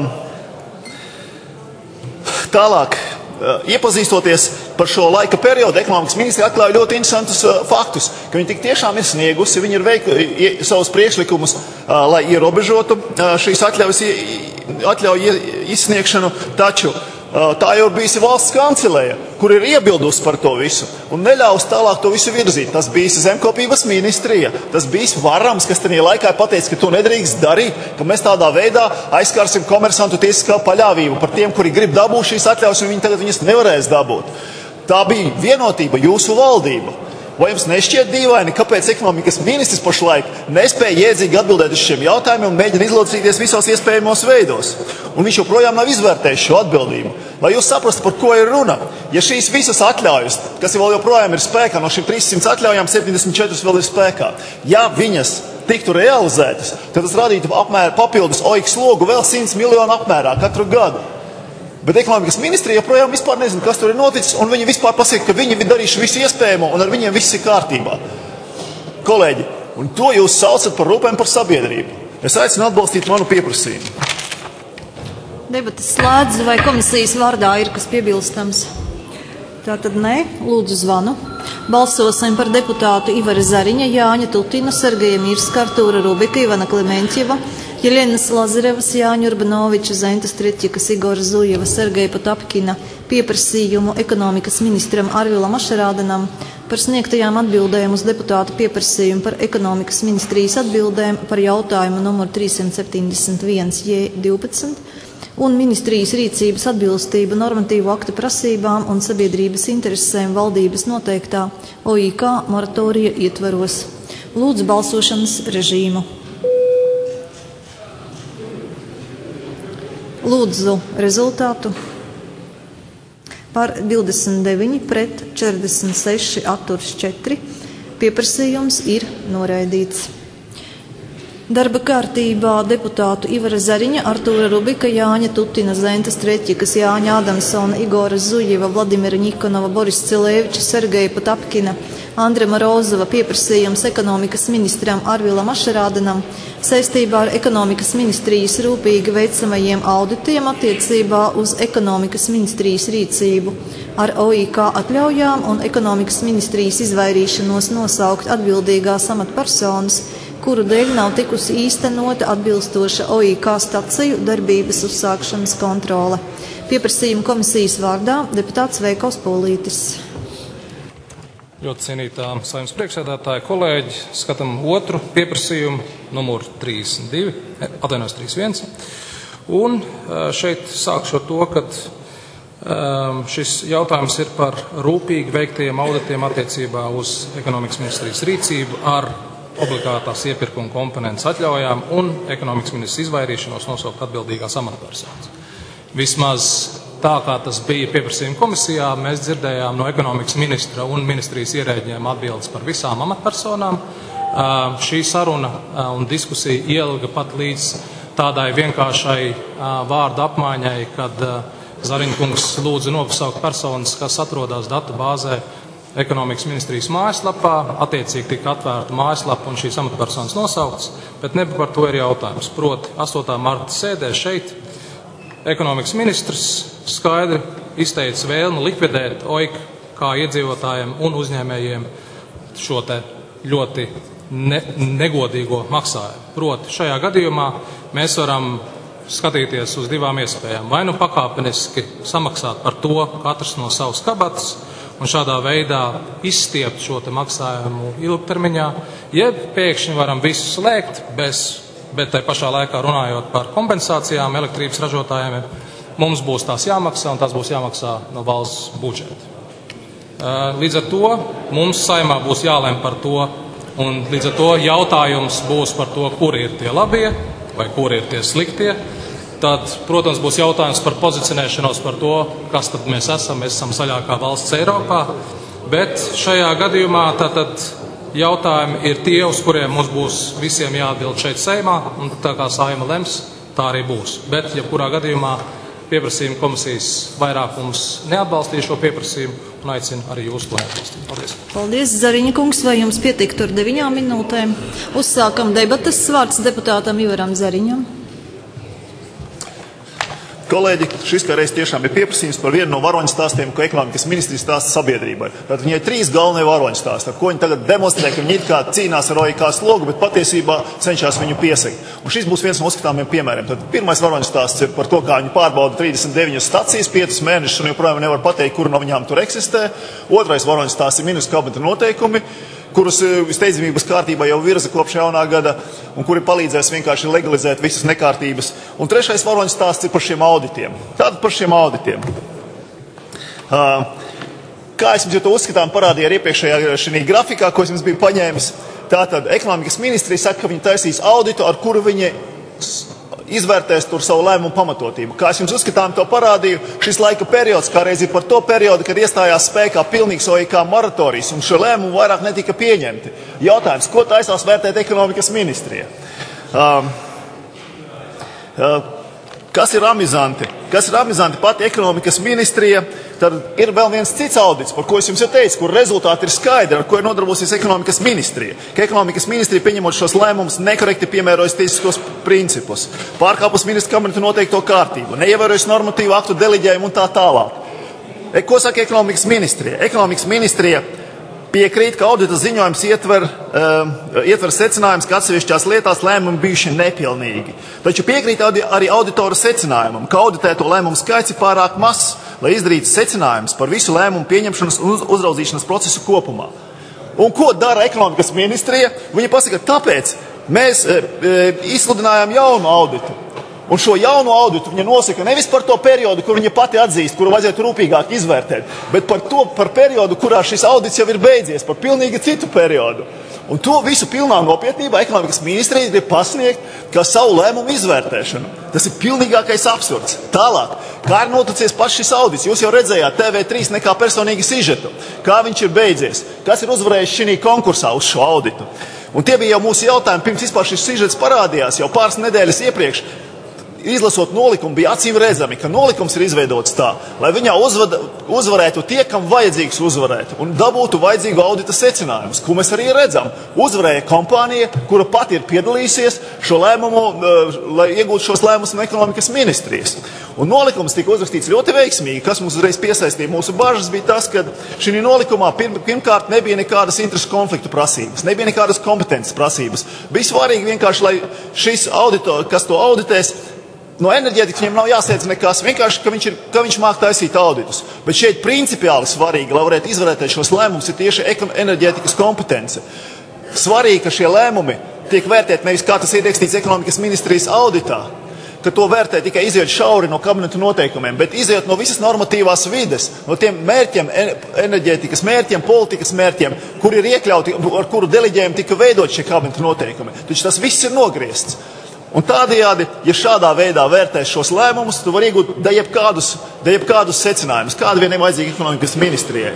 tālāk, uh, iepazīstoties par šo laika periodu, ekonomikas ministrija atklāja ļoti interesantus uh, faktus, ka viņi tik tiešām ir sniegusi, viņi ir veikusi savus priekšlikumus, uh, lai ierobežotu uh, šīs atļaujas, atļauju izsniegšanu, taču uh, tā jau ir bijusi valsts kancelēja, kur ir iebildusi par to visu un neļaus tālāk to visu virzīt. Tas bijis zemkopības ministrija, tas bijis Varams, kas tajā laikā pateica, ka to nedrīkst darīt, ka mēs tādā veidā aizskārsim komersantu tiesiskā paļāvību par tiem, kuri grib dabūt šīs atļaus, un viņi tagad viņas nevarēs dabūt. Tā bija vienotība, jūsu valdība. Vai jums nešķiet dīvaini, kāpēc ekonomikas ministrs pašlaik nespēja jēdzīgi atbildēt uz šiem jautājumiem un mēģina izlocīties visos iespējamos veidos? Un viņš joprojām nav izvērtējis šo atbildību. Lai jūs saprastu, par ko ir runa, ja šīs visas atļaujas, kas vēl joprojām ir spēkā, no šīm trīssimts atļaujām septiņdesmit četras vēl ir spēkā, ja viņas tiktu realizētas, tad tas radītu apmēr papildus O I K slogu vēl simts miljonu apmērā katru gadu. Bet ekonomikas ministrija joprojām vispār nezina, kas tur ir noticis, un viņi vispār pasaka, ka viņi ir darījuši visu iespējamo, un ar viņiem viss ir kārtībā. Kolēģi, un to jūs saucat par rūpēm par sabiedrību. Es aicinu atbalstīt manu pieprasījumu. Debatas slēdz, vai komisijas vārdā ir kas piebilstams? Tātad nē, lūdzu zvanu. Balsosim par deputātu Ivara Zariņa, Jāņa Tutina, Sergeja Mirska, Artūra Rubika, Ivana Klementjeva, Jeļenas Lazarevas, Jāņa Urbanoviča, Zentas Treķikas, Igora Zujeva, Sergeja Potapkina pieprasījumu ekonomikas ministram Arvilam Ašerādenam par sniegtajām atbildēm uz deputātu pieprasījumu par ekonomikas ministrijas atbildēm par jautājumu numur trīssimt septiņdesmit viens J divpadsmit un ministrijas rīcības atbilstību normatīvu akta prasībām un sabiedrības interesēm valdības noteiktā O I K moratorija ietvaros. Lūdzu balsošanas režīmu. Lūdzu rezultātu. Par divdesmit deviņi pret četrdesmit seši atturs četri. Pieprasījums ir noraidīts. Darba kārtībā deputātu Ivara Zariņa, Artūra Rubika, Jāņa Tutina, Zentas Treķikas, Jāņa Adamsona, Igora Zujeva, Vladimira Ņikonova, Boris Cilēviča, Sergeja Potapkina, Andra Morozova pieprasījums ekonomikas ministram Arvilam Ašerādenam saistībā ar ekonomikas ministrijas rūpīgi veicamajiem auditiem attiecībā uz ekonomikas ministrijas rīcību ar O I K atļaujām un ekonomikas ministrijas izvairīšanos nosaukt atbildīgās amatpersonas, kuru dēļ nav tikusi īstenota atbilstoša O I K staciju darbības uzsākšanas kontrole. Pieprasījuma komisijas vārdā deputāts Veikals Polītis. Ļoti cienītā Saeimas priekšsēdētāja kolēģi, skatām otru pieprasījumu, numuru trīsdesmit divi, atvainojos trīsdesmit viens. Un šeit sākšu ar to, ka um, šis jautājums ir par rūpīgi veiktajiem auditiem attiecībā uz ekonomikas ministrijas rīcību ar obligātās iepirkuma komponentes atļaujām un ekonomikas ministrijas izvairīšanos nosaukt atbildīgās amatpersonas. Vismaz tā, kā tas bija pieprasījuma komisijā, mēs dzirdējām no ekonomikas ministra un ministrijas ierēģiem atbildes par visām amatpersonām. Šī saruna un diskusija ielga pat līdz tādai vienkāršai vārdu apmaiņai, kad Zariņkungs lūdza nosaukt personas, kas atrodas datu bāzē ekonomikas ministrijas mājaslapā. Attiecīgi tika atvērta mājaslapa un šīs amatpersonas nosauktas, bet ne par to ir jautājums. Proti, astotā marta sēdē šeit ekonomikas ministrs skaidri izteica vēlmi likvidēt O I K kā iedzīvotājiem un uzņēmējiem šo te ļoti ne, negodīgo maksājumu. Proti, šajā gadījumā mēs varam skatīties uz divām iespējām. Vai nu pakāpeniski samaksāt par to katrs no savas kabatas un šādā veidā izstiept šo te maksājumu ilgtermiņā, jeb pēkšņi varam visu slēgt, bez, bet tai pašā laikā runājot par kompensācijām elektrības ražotājiem, mums būs tās jāmaksā un tās būs jāmaksā no valsts budžeta. Līdz ar to mums saimā būs jālem par to, un līdz ar to jautājums būs par to, kuri ir tie labie vai kuri ir tie sliktie. Tad, protams, būs jautājums par pozicionēšanos par to, kas tad mēs esam. Mēs esam zaļākā valsts Eiropā, bet šajā gadījumā tātad jautājumi ir tie, uz kuriem mums būs visiem jāatbild šeit Seimā, un tā kā Saima lems, tā arī būs. Bet, ja kurā gadījumā pieprasījuma komisijas vairākums neatbalstīja šo pieprasījumu un aicina arī jūs to atbalstīt. Paldies. Paldies, Zariņa kungs, vai jums pietiktu ar deviņām minūtēm? Uzsākam debatas, vārds deputātam Ivaram Zariņam. Kolēģi, šis kā reiz tiešām ir pieprasījums par vienu no varoņu stāstiem, ko ekonomikas ministrija stāsta sabiedrībai. Tad viņai ir trīs galvenie varoņu stāsti, ar ko viņi tagad demonstrē, ka viņi it kā cīnās ar O I K slogu, bet patiesībā cenšas viņu piesegt. Un šis būs viens no uzskatāmiem piemēriem. Tad pirmais varoņu stāsts ir par to, kā viņi pārbauda trīsdesmit deviņas stacijas, piecus mēnešus un joprojām nevar pateikt, kur no viņām tur eksistē. Otrais varoņu stāsts ir ministru kabineta noteikumi, kurus steidzamības kārtībā jau virza kopš jaunā gada un kuri palīdzēs vienkārši legalizēt visas nekārtības. Un trešais varoņu stāsts ir par šiem auditiem. Tātad par šiem auditiem. Kā es jums jau to uzskatām parādīju ar iepriekšējā šī grafikā, ko es jums biju paņēmis, tātad ekonomikas ministrija saka, ka viņi taisīs auditu, ar kuru viņi izvērtēs tur savu lēmumu pamatotību. Kā es jums uzskatām to parādīju, šis laika periods kā reiz ir par to periodu, kad iestājās spēkā pilnīgs O I K moratorijas un šo lēmumu vairāk netika pieņemti. Jautājums, ko taisās vērtēt ekonomikas ministrija? Um, uh, kas ir amizanti? Kas ir amizanti pati ekonomikas ministrija? Tad ir vēl viens cits audits, par ko es jums jau teicu, kur rezultāti ir skaidri, ar ko ir nodarbosies ekonomikas ministrija. Ka ekonomikas ministrija pieņemot šos lēmumus nekorekti piemērojas tiesiskos principus, pārkāpus ministra kabineta noteikto kārtību, neievērojas normatīvu aktu deleģējumu un tā tālāk. E, ko saka ekonomikas ministrija? Ekonomikas ministrija piekrīt, ka audita ziņojums ietver, um, ietver secinājums, ka atsevišķās lietās lēmumi bijuši nepilnīgi. Taču piekrīt arī auditoru secinājumam, ka auditēto lēmumu skaits ir pārāk mazs, lai izdarītu secinājumus par visu lēmumu pieņemšanas un uzraudzīšanas procesu kopumā. Un ko dara ekonomikas ministrija? Viņa pasaka, tāpēc mēs e, e, izsludinājām jaunu auditu. Un šo jaunu auditu viņa nosaka nevis par to periodu, kur viņa pati atzīst, kuru vajadzētu rūpīgāk izvērtēt, bet par to par periodu, kurā šis audits jau ir beidzies, par pilnīgi citu periodu. Un to visu pilnā nopietnībā ekonomikas ministrija ir pasniegt kā savu lēmumu izvērtēšanu. Tas ir pilnīgākais absurds. Tālāk, kā ir noticies pats šis audits? Jūs jau redzējāt T V trīs nekā personīgi sižetu. Kā viņš ir beidzies? Kas ir uzvarējis šī konkursā uz šo auditu? Un tie bija jau mūsu jautājumi, pirms vispār šis sižets parādījās jau pāris nedēļas iepriekš. Izlasot nolikumu, bija acīm redzami, ka nolikums ir izveidots tā, lai viņā uzvada, uzvarētu tie, kam vajadzīgs uzvarēt, un dabūtu vajadzīgu audita secinājumus, ko mēs arī redzam. Uzvarēja kompānija, kura pati ir piedalīsies šo lēmumu, lai iegūtu šos lēmumus no ekonomikas ministrijas. Un nolikums tika uzrakstīts ļoti veiksmīgi, kas mums uzreiz piesaistīja mūsu bažas, bija tas, ka šī nolikumā pirm, pirmkārt nebija nekādas interešu konfliktu prasības, nebija nekādas kompetences prasības. Bija svarīgi vienkārši, lai šis audito, kas to auditēs, no enerģētikas viņam nav jāsēdz nekas, vienkārši, ka viņš, ir, ka viņš māk taisīt auditus. Bet šeit principiāli svarīgi, lai varētu izvērtēt šos lēmumus, ir tieši enerģētikas kompetence. Svarīgi, ka šie lēmumi tiek vērtēti nevis kā tas ir ierakstīts ekonomikas ministrijas auditā, ka to vērtē tikai iziet šauri no kabineta noteikumiem, bet iziet no visas normatīvās vides, no tiem mērķiem, enerģētikas mērķiem, politikas mērķiem, kur ir iekļauti, ar kuru deleģējumu tika veidot šie kabineta noteikumi. Taču tas viss ir nogriezts. Un tādējādi, ja šādā veidā vērtēs šos lēmumus, tu vari iegūt da jebkādus, da jebkādus secinājumus, kāda vien ir vajadzīga ekonomikas ministrijai.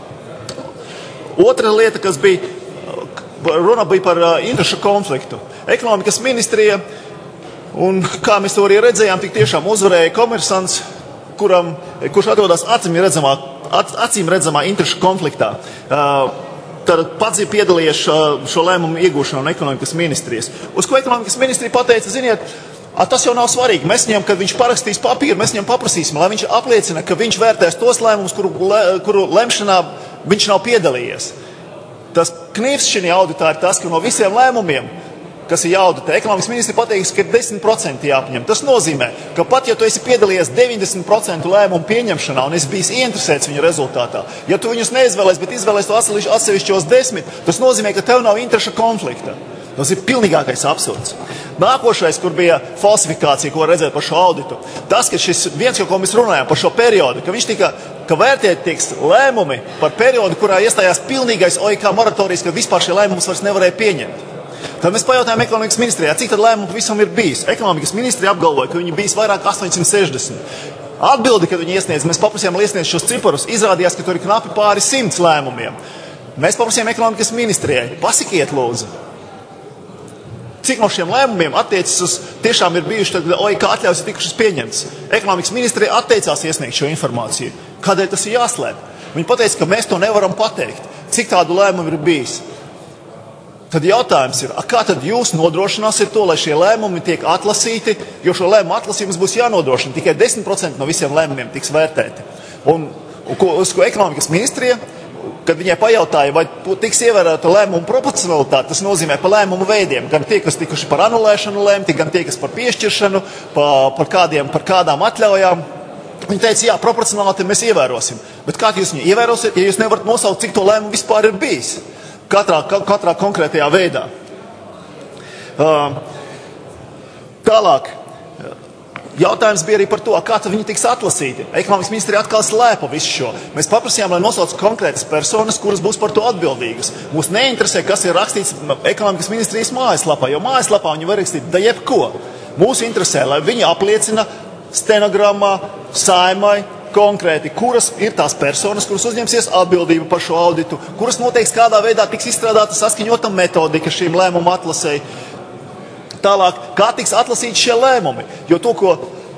Otra lieta, kas bija, runa bija par uh, interešu konfliktu. Ekonomikas ministrija Un kā mēs to arī redzējām, tik tiešām uzvarēja komersants, kuram, kurš atrodas acīm redzamā, acīm redzamā interešu konfliktā. Tad pats ir piedalījies šo lēmumu iegūšanā no ekonomikas ministrijas. Uz ko ekonomikas ministrija pateica, ziniet, tas jau nav svarīgi. Mēs viņam, kad viņš parakstīs papīru, mēs viņam paprasīsim, lai viņš apliecina, ka viņš vērtēs tos lēmumus, kuru, kuru lemšanā viņš nav piedalījies. Tas knivs šī auditā ir tas, ka no visiem lēmumiem, kas ir jāauditē, ekonomikas ministri pateiks, ka ir desmit procenti jāapņem. Tas nozīmē, ka pat ja tu esi piedalījies deviņdesmit procentu lēmumu pieņemšanā un esi bijis ieinteresēts viņu rezultātā, ja tu viņus neizvēlēs, bet izvēlēs to atsevišķos desmit, tas nozīmē, ka tev nav interešu konflikta. Tas ir pilnīgākais absurds. Nākošais, kur bija falsifikācija, ko redzēt par šo auditu, tas, ka šis viens, ko mēs runājām par šo periodu, ka viņš tika, ka vērtēt tiks lēmumi par periodu, kurā iestājās pilnīgais O I K moratorijas, ka vispār šie lēmumus vairs nevarēja pieņemt. Tad mēs pajautājām ekonomikas ministrijā, cik tad lēmumu visam ir bijis. Ekonomikas ministrija apgalvoja, ka viņi bijis vairāk astoņsimt sešdesmit. Atbildi, kad viņi iesniedz, mēs paprasījām iesniedz šos ciparus, izrādījās, ka tur ir knapi pāri simts lēmumiem. Mēs paprasījām ekonomikas ministrijai, pasakiet lūdzu, cik no šiem lēmumiem attiecas uz tiešām ir bijuši, tad O I K atļaujas ir tikušas pieņemtas. Ekonomikas ministrija atteicās iesniegt šo informāciju. Kādēļ tas ir jāslēp? Viņi pateica, ka mēs to nevaram pateikt, cik tādu lēmumu ir bijis. Tad jautājums ir, a, kā tad jūs nodrošināsiet to, lai šie lēmumi tiek atlasīti, jo šo lēmumu atlasījums būs jānodrošina. Tikai desmit procenti no visiem lēmumiem tiks vērtēti. Un, un ko, uz ko ekonomikas ministrija, kad viņai pajautāja, vai tiks ievērota lēmumu proporcionalitāte, tas nozīmē par lēmumu veidiem. Gan tie, kas tikuši par anulēšanu lēmti, gan tie, kas par piešķiršanu, par, par, kādiem, par kādām atļaujām. Viņi teica, jā, proporcionalitāti mēs ievērosim. Bet kā jūs viņu ievērosiet, ja jūs nevarat nosaukt, cik to lēmumu vispār ir bijis? Katrā, katrā konkrētajā veidā. Uh, tālāk, jautājums bija arī par to, kā viņi tiks atlasīti. Ekonomikas ministrija atkal slēpa visu šo. Mēs paprasījām, lai nosauc konkrētas personas, kuras būs par to atbildīgas. Mūs neinteresē, kas ir rakstīts ekonomikas ministrijas mājaslapā, jo mājaslapā viņi var rakstīt da jebko. Mūs interesē, lai viņi apliecina stenogrammā, saimai, konkrēti, kuras ir tās personas, kuras uzņemsies atbildību par šo auditu, kuras noteiks, kādā veidā tiks izstrādāta saskaņota metodika šīm lēmumu atlasēji. Tālāk, kā tiks atlasīti šie lēmumi, jo to, ko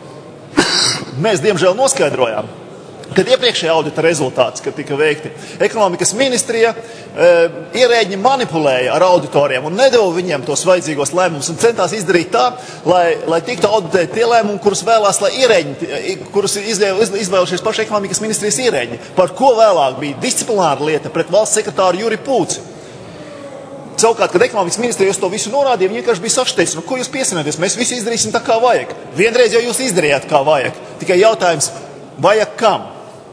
mēs diemžēl noskaidrojām, kad iepriekšējā audita rezultāts, kad tika veikti, ekonomikas ministrija e, ierēģi manipulēja ar auditoriem un nedeva viņiem tos vajadzīgos lēmumus un centās izdarīt tā, lai, lai tiktu auditēti tie lēmumi, kurus vēlās, lai ierēģi, kurus izvēlušies paši ekonomikas ministrijas ierēģi, par ko vēlāk bija disciplināra lieta pret valsts sekretāru Juri Pūci. Savukārt, kad ekonomikas ministrija to visu norādīja, viņi vienkārši bija sašteicis, nu, ko jūs piesināties, mēs visi izdarīsim tā, kā vajag. Vienreiz jau jūs izdarījāt, kā vajag. Tikai jautājums, vajag kam?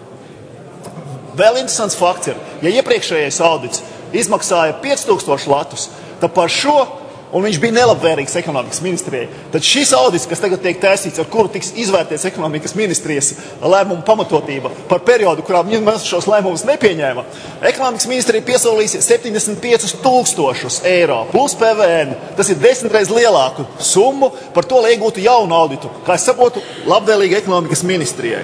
Vēl interesants fakts ir, ja iepriekšējais audits izmaksāja pieci tūkstoši latus, tad par šo, un viņš bija nelabvērīgs ekonomikas ministrijai, tad šis audits, kas tagad tiek taisīts, ar kuru tiks izvērties ekonomikas ministrijas lēmumu pamatotība par periodu, kurā mēs šos lēmumus nepieņēma, ekonomikas ministrija piesolīs septiņdesmit piecus tūkstošus eiro plus P V N. Tas ir desmitreiz lielāku summu par to, lai iegūtu jaunu auditu, kā es saprotu, labvēlīgi ekonomikas ministrijai.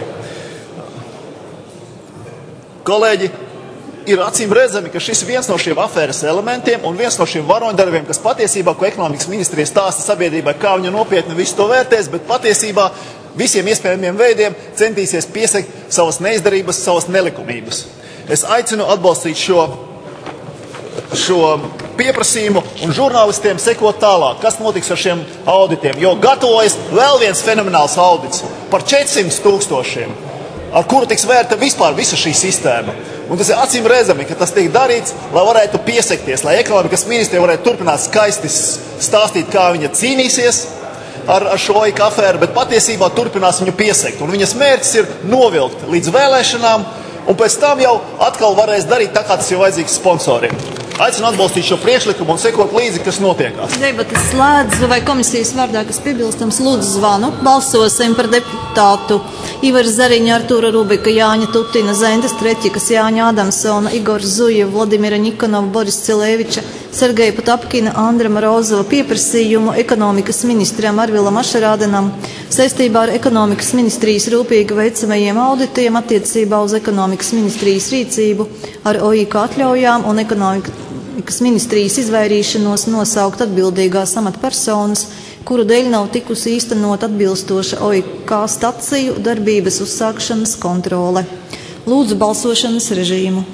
Kolēģi, ir acīm redzami, ka šis ir viens no šiem afēras elementiem un viens no šiem varoņdarbiem, kas patiesībā, ko ekonomikas ministrija stāsta sabiedrībai, kā viņa nopietni visu to vērtēs, bet patiesībā visiem iespējamiem veidiem centīsies piesekt savas neizdarības, savas nelikumības. Es aicinu atbalstīt šo, šo pieprasījumu un žurnālistiem sekot tālāk, kas notiks ar šiem auditiem, jo gatavojas vēl viens fenomenāls audits par četrsimt tūkstošiem. Ar kuru tiks vērta vispār visa šī sistēma. Un tas ir acīm redzami, ka tas tiek darīts, lai varētu piesekties, lai ekonomikas ministrija varētu turpināt skaisti stāstīt, kā viņa cīnīsies ar, ar šo O I K afēru, bet patiesībā turpinās viņu piesekt. Un viņas mērķis ir novilkt līdz vēlēšanām, un pēc tam jau atkal varēs darīt tā, kā tas ir vajadzīgs sponsoriem. Aicinu atbalstīt šo priekšlikumu un sekot līdzi, kas notiekās. Debates slēdz, vai komisijas vārdā, kas piebilstams, lūdzu zvanu. Balsosim par deputātu Ivaru Zariņu, Artūra Rubika, Jāņa Tutina, Zendes Treķikas, Jāņa Adamsona, Igor Zuja, Vladimira Nikonova, Boris Cilēviča, Sergeja Patapkina, Andra Morozova pieprasījumu ekonomikas ministram Arvilam Ašarādenam saistībā ar ekonomikas ministrijas rūpīgi veicamajiem auditiem attiecībā uz ekonomikas ministrijas rīcību ar O I K atļaujām un ekonomikas enerģētikas ministrijas izvairīšanos nosaukt atbildīgās amatpersonas, kuru dēļ nav tikusi īstenot atbilstoša O I K staciju darbības uzsākšanas kontrole. Lūdzu balsošanas režīmu.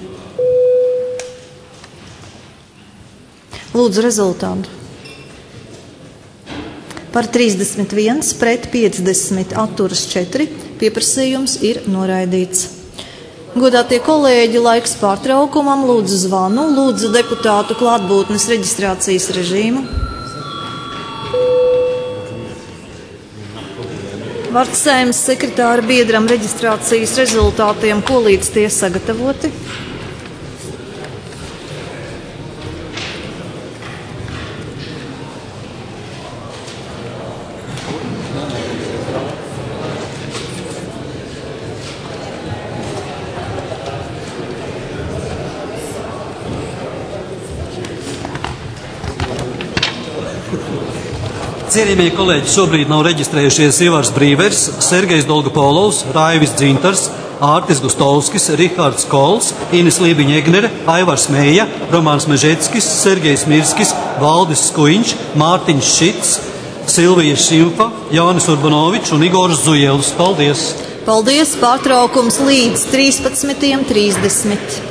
Lūdzu rezultātu. Par trīsdesmit viens pret piecdesmit atturas četri pieprasījums ir noraidīts. Godātie kolēģi, laiks pārtraukumam, lūdzu zvanu, lūdzu deputātu klātbūtnes reģistrācijas režīmu. Vārds Saeimas sekretāra biedram reģistrācijas rezultātiem, ko līdz tie sagatavoti. Cienījamie kolēģi, šobrīd nav reģistrējušies Ivars Brīvers, Sergejs Dolgopolovs, Raivis Dzintars, Ārtis Gustovskis, Rihards Kols, Ines Lībiņa-Egnere, Aivars Meija, Romāns Mežetskis, Sergejs Mirskis, Valdis Skuiņš, Mārtiņš Šits, Silvija Šimfa, Jānis Urbanovičs un Igors Zujevs. Paldies! Paldies! Pārtraukums līdz trīspadsmitajam trīsdesmit.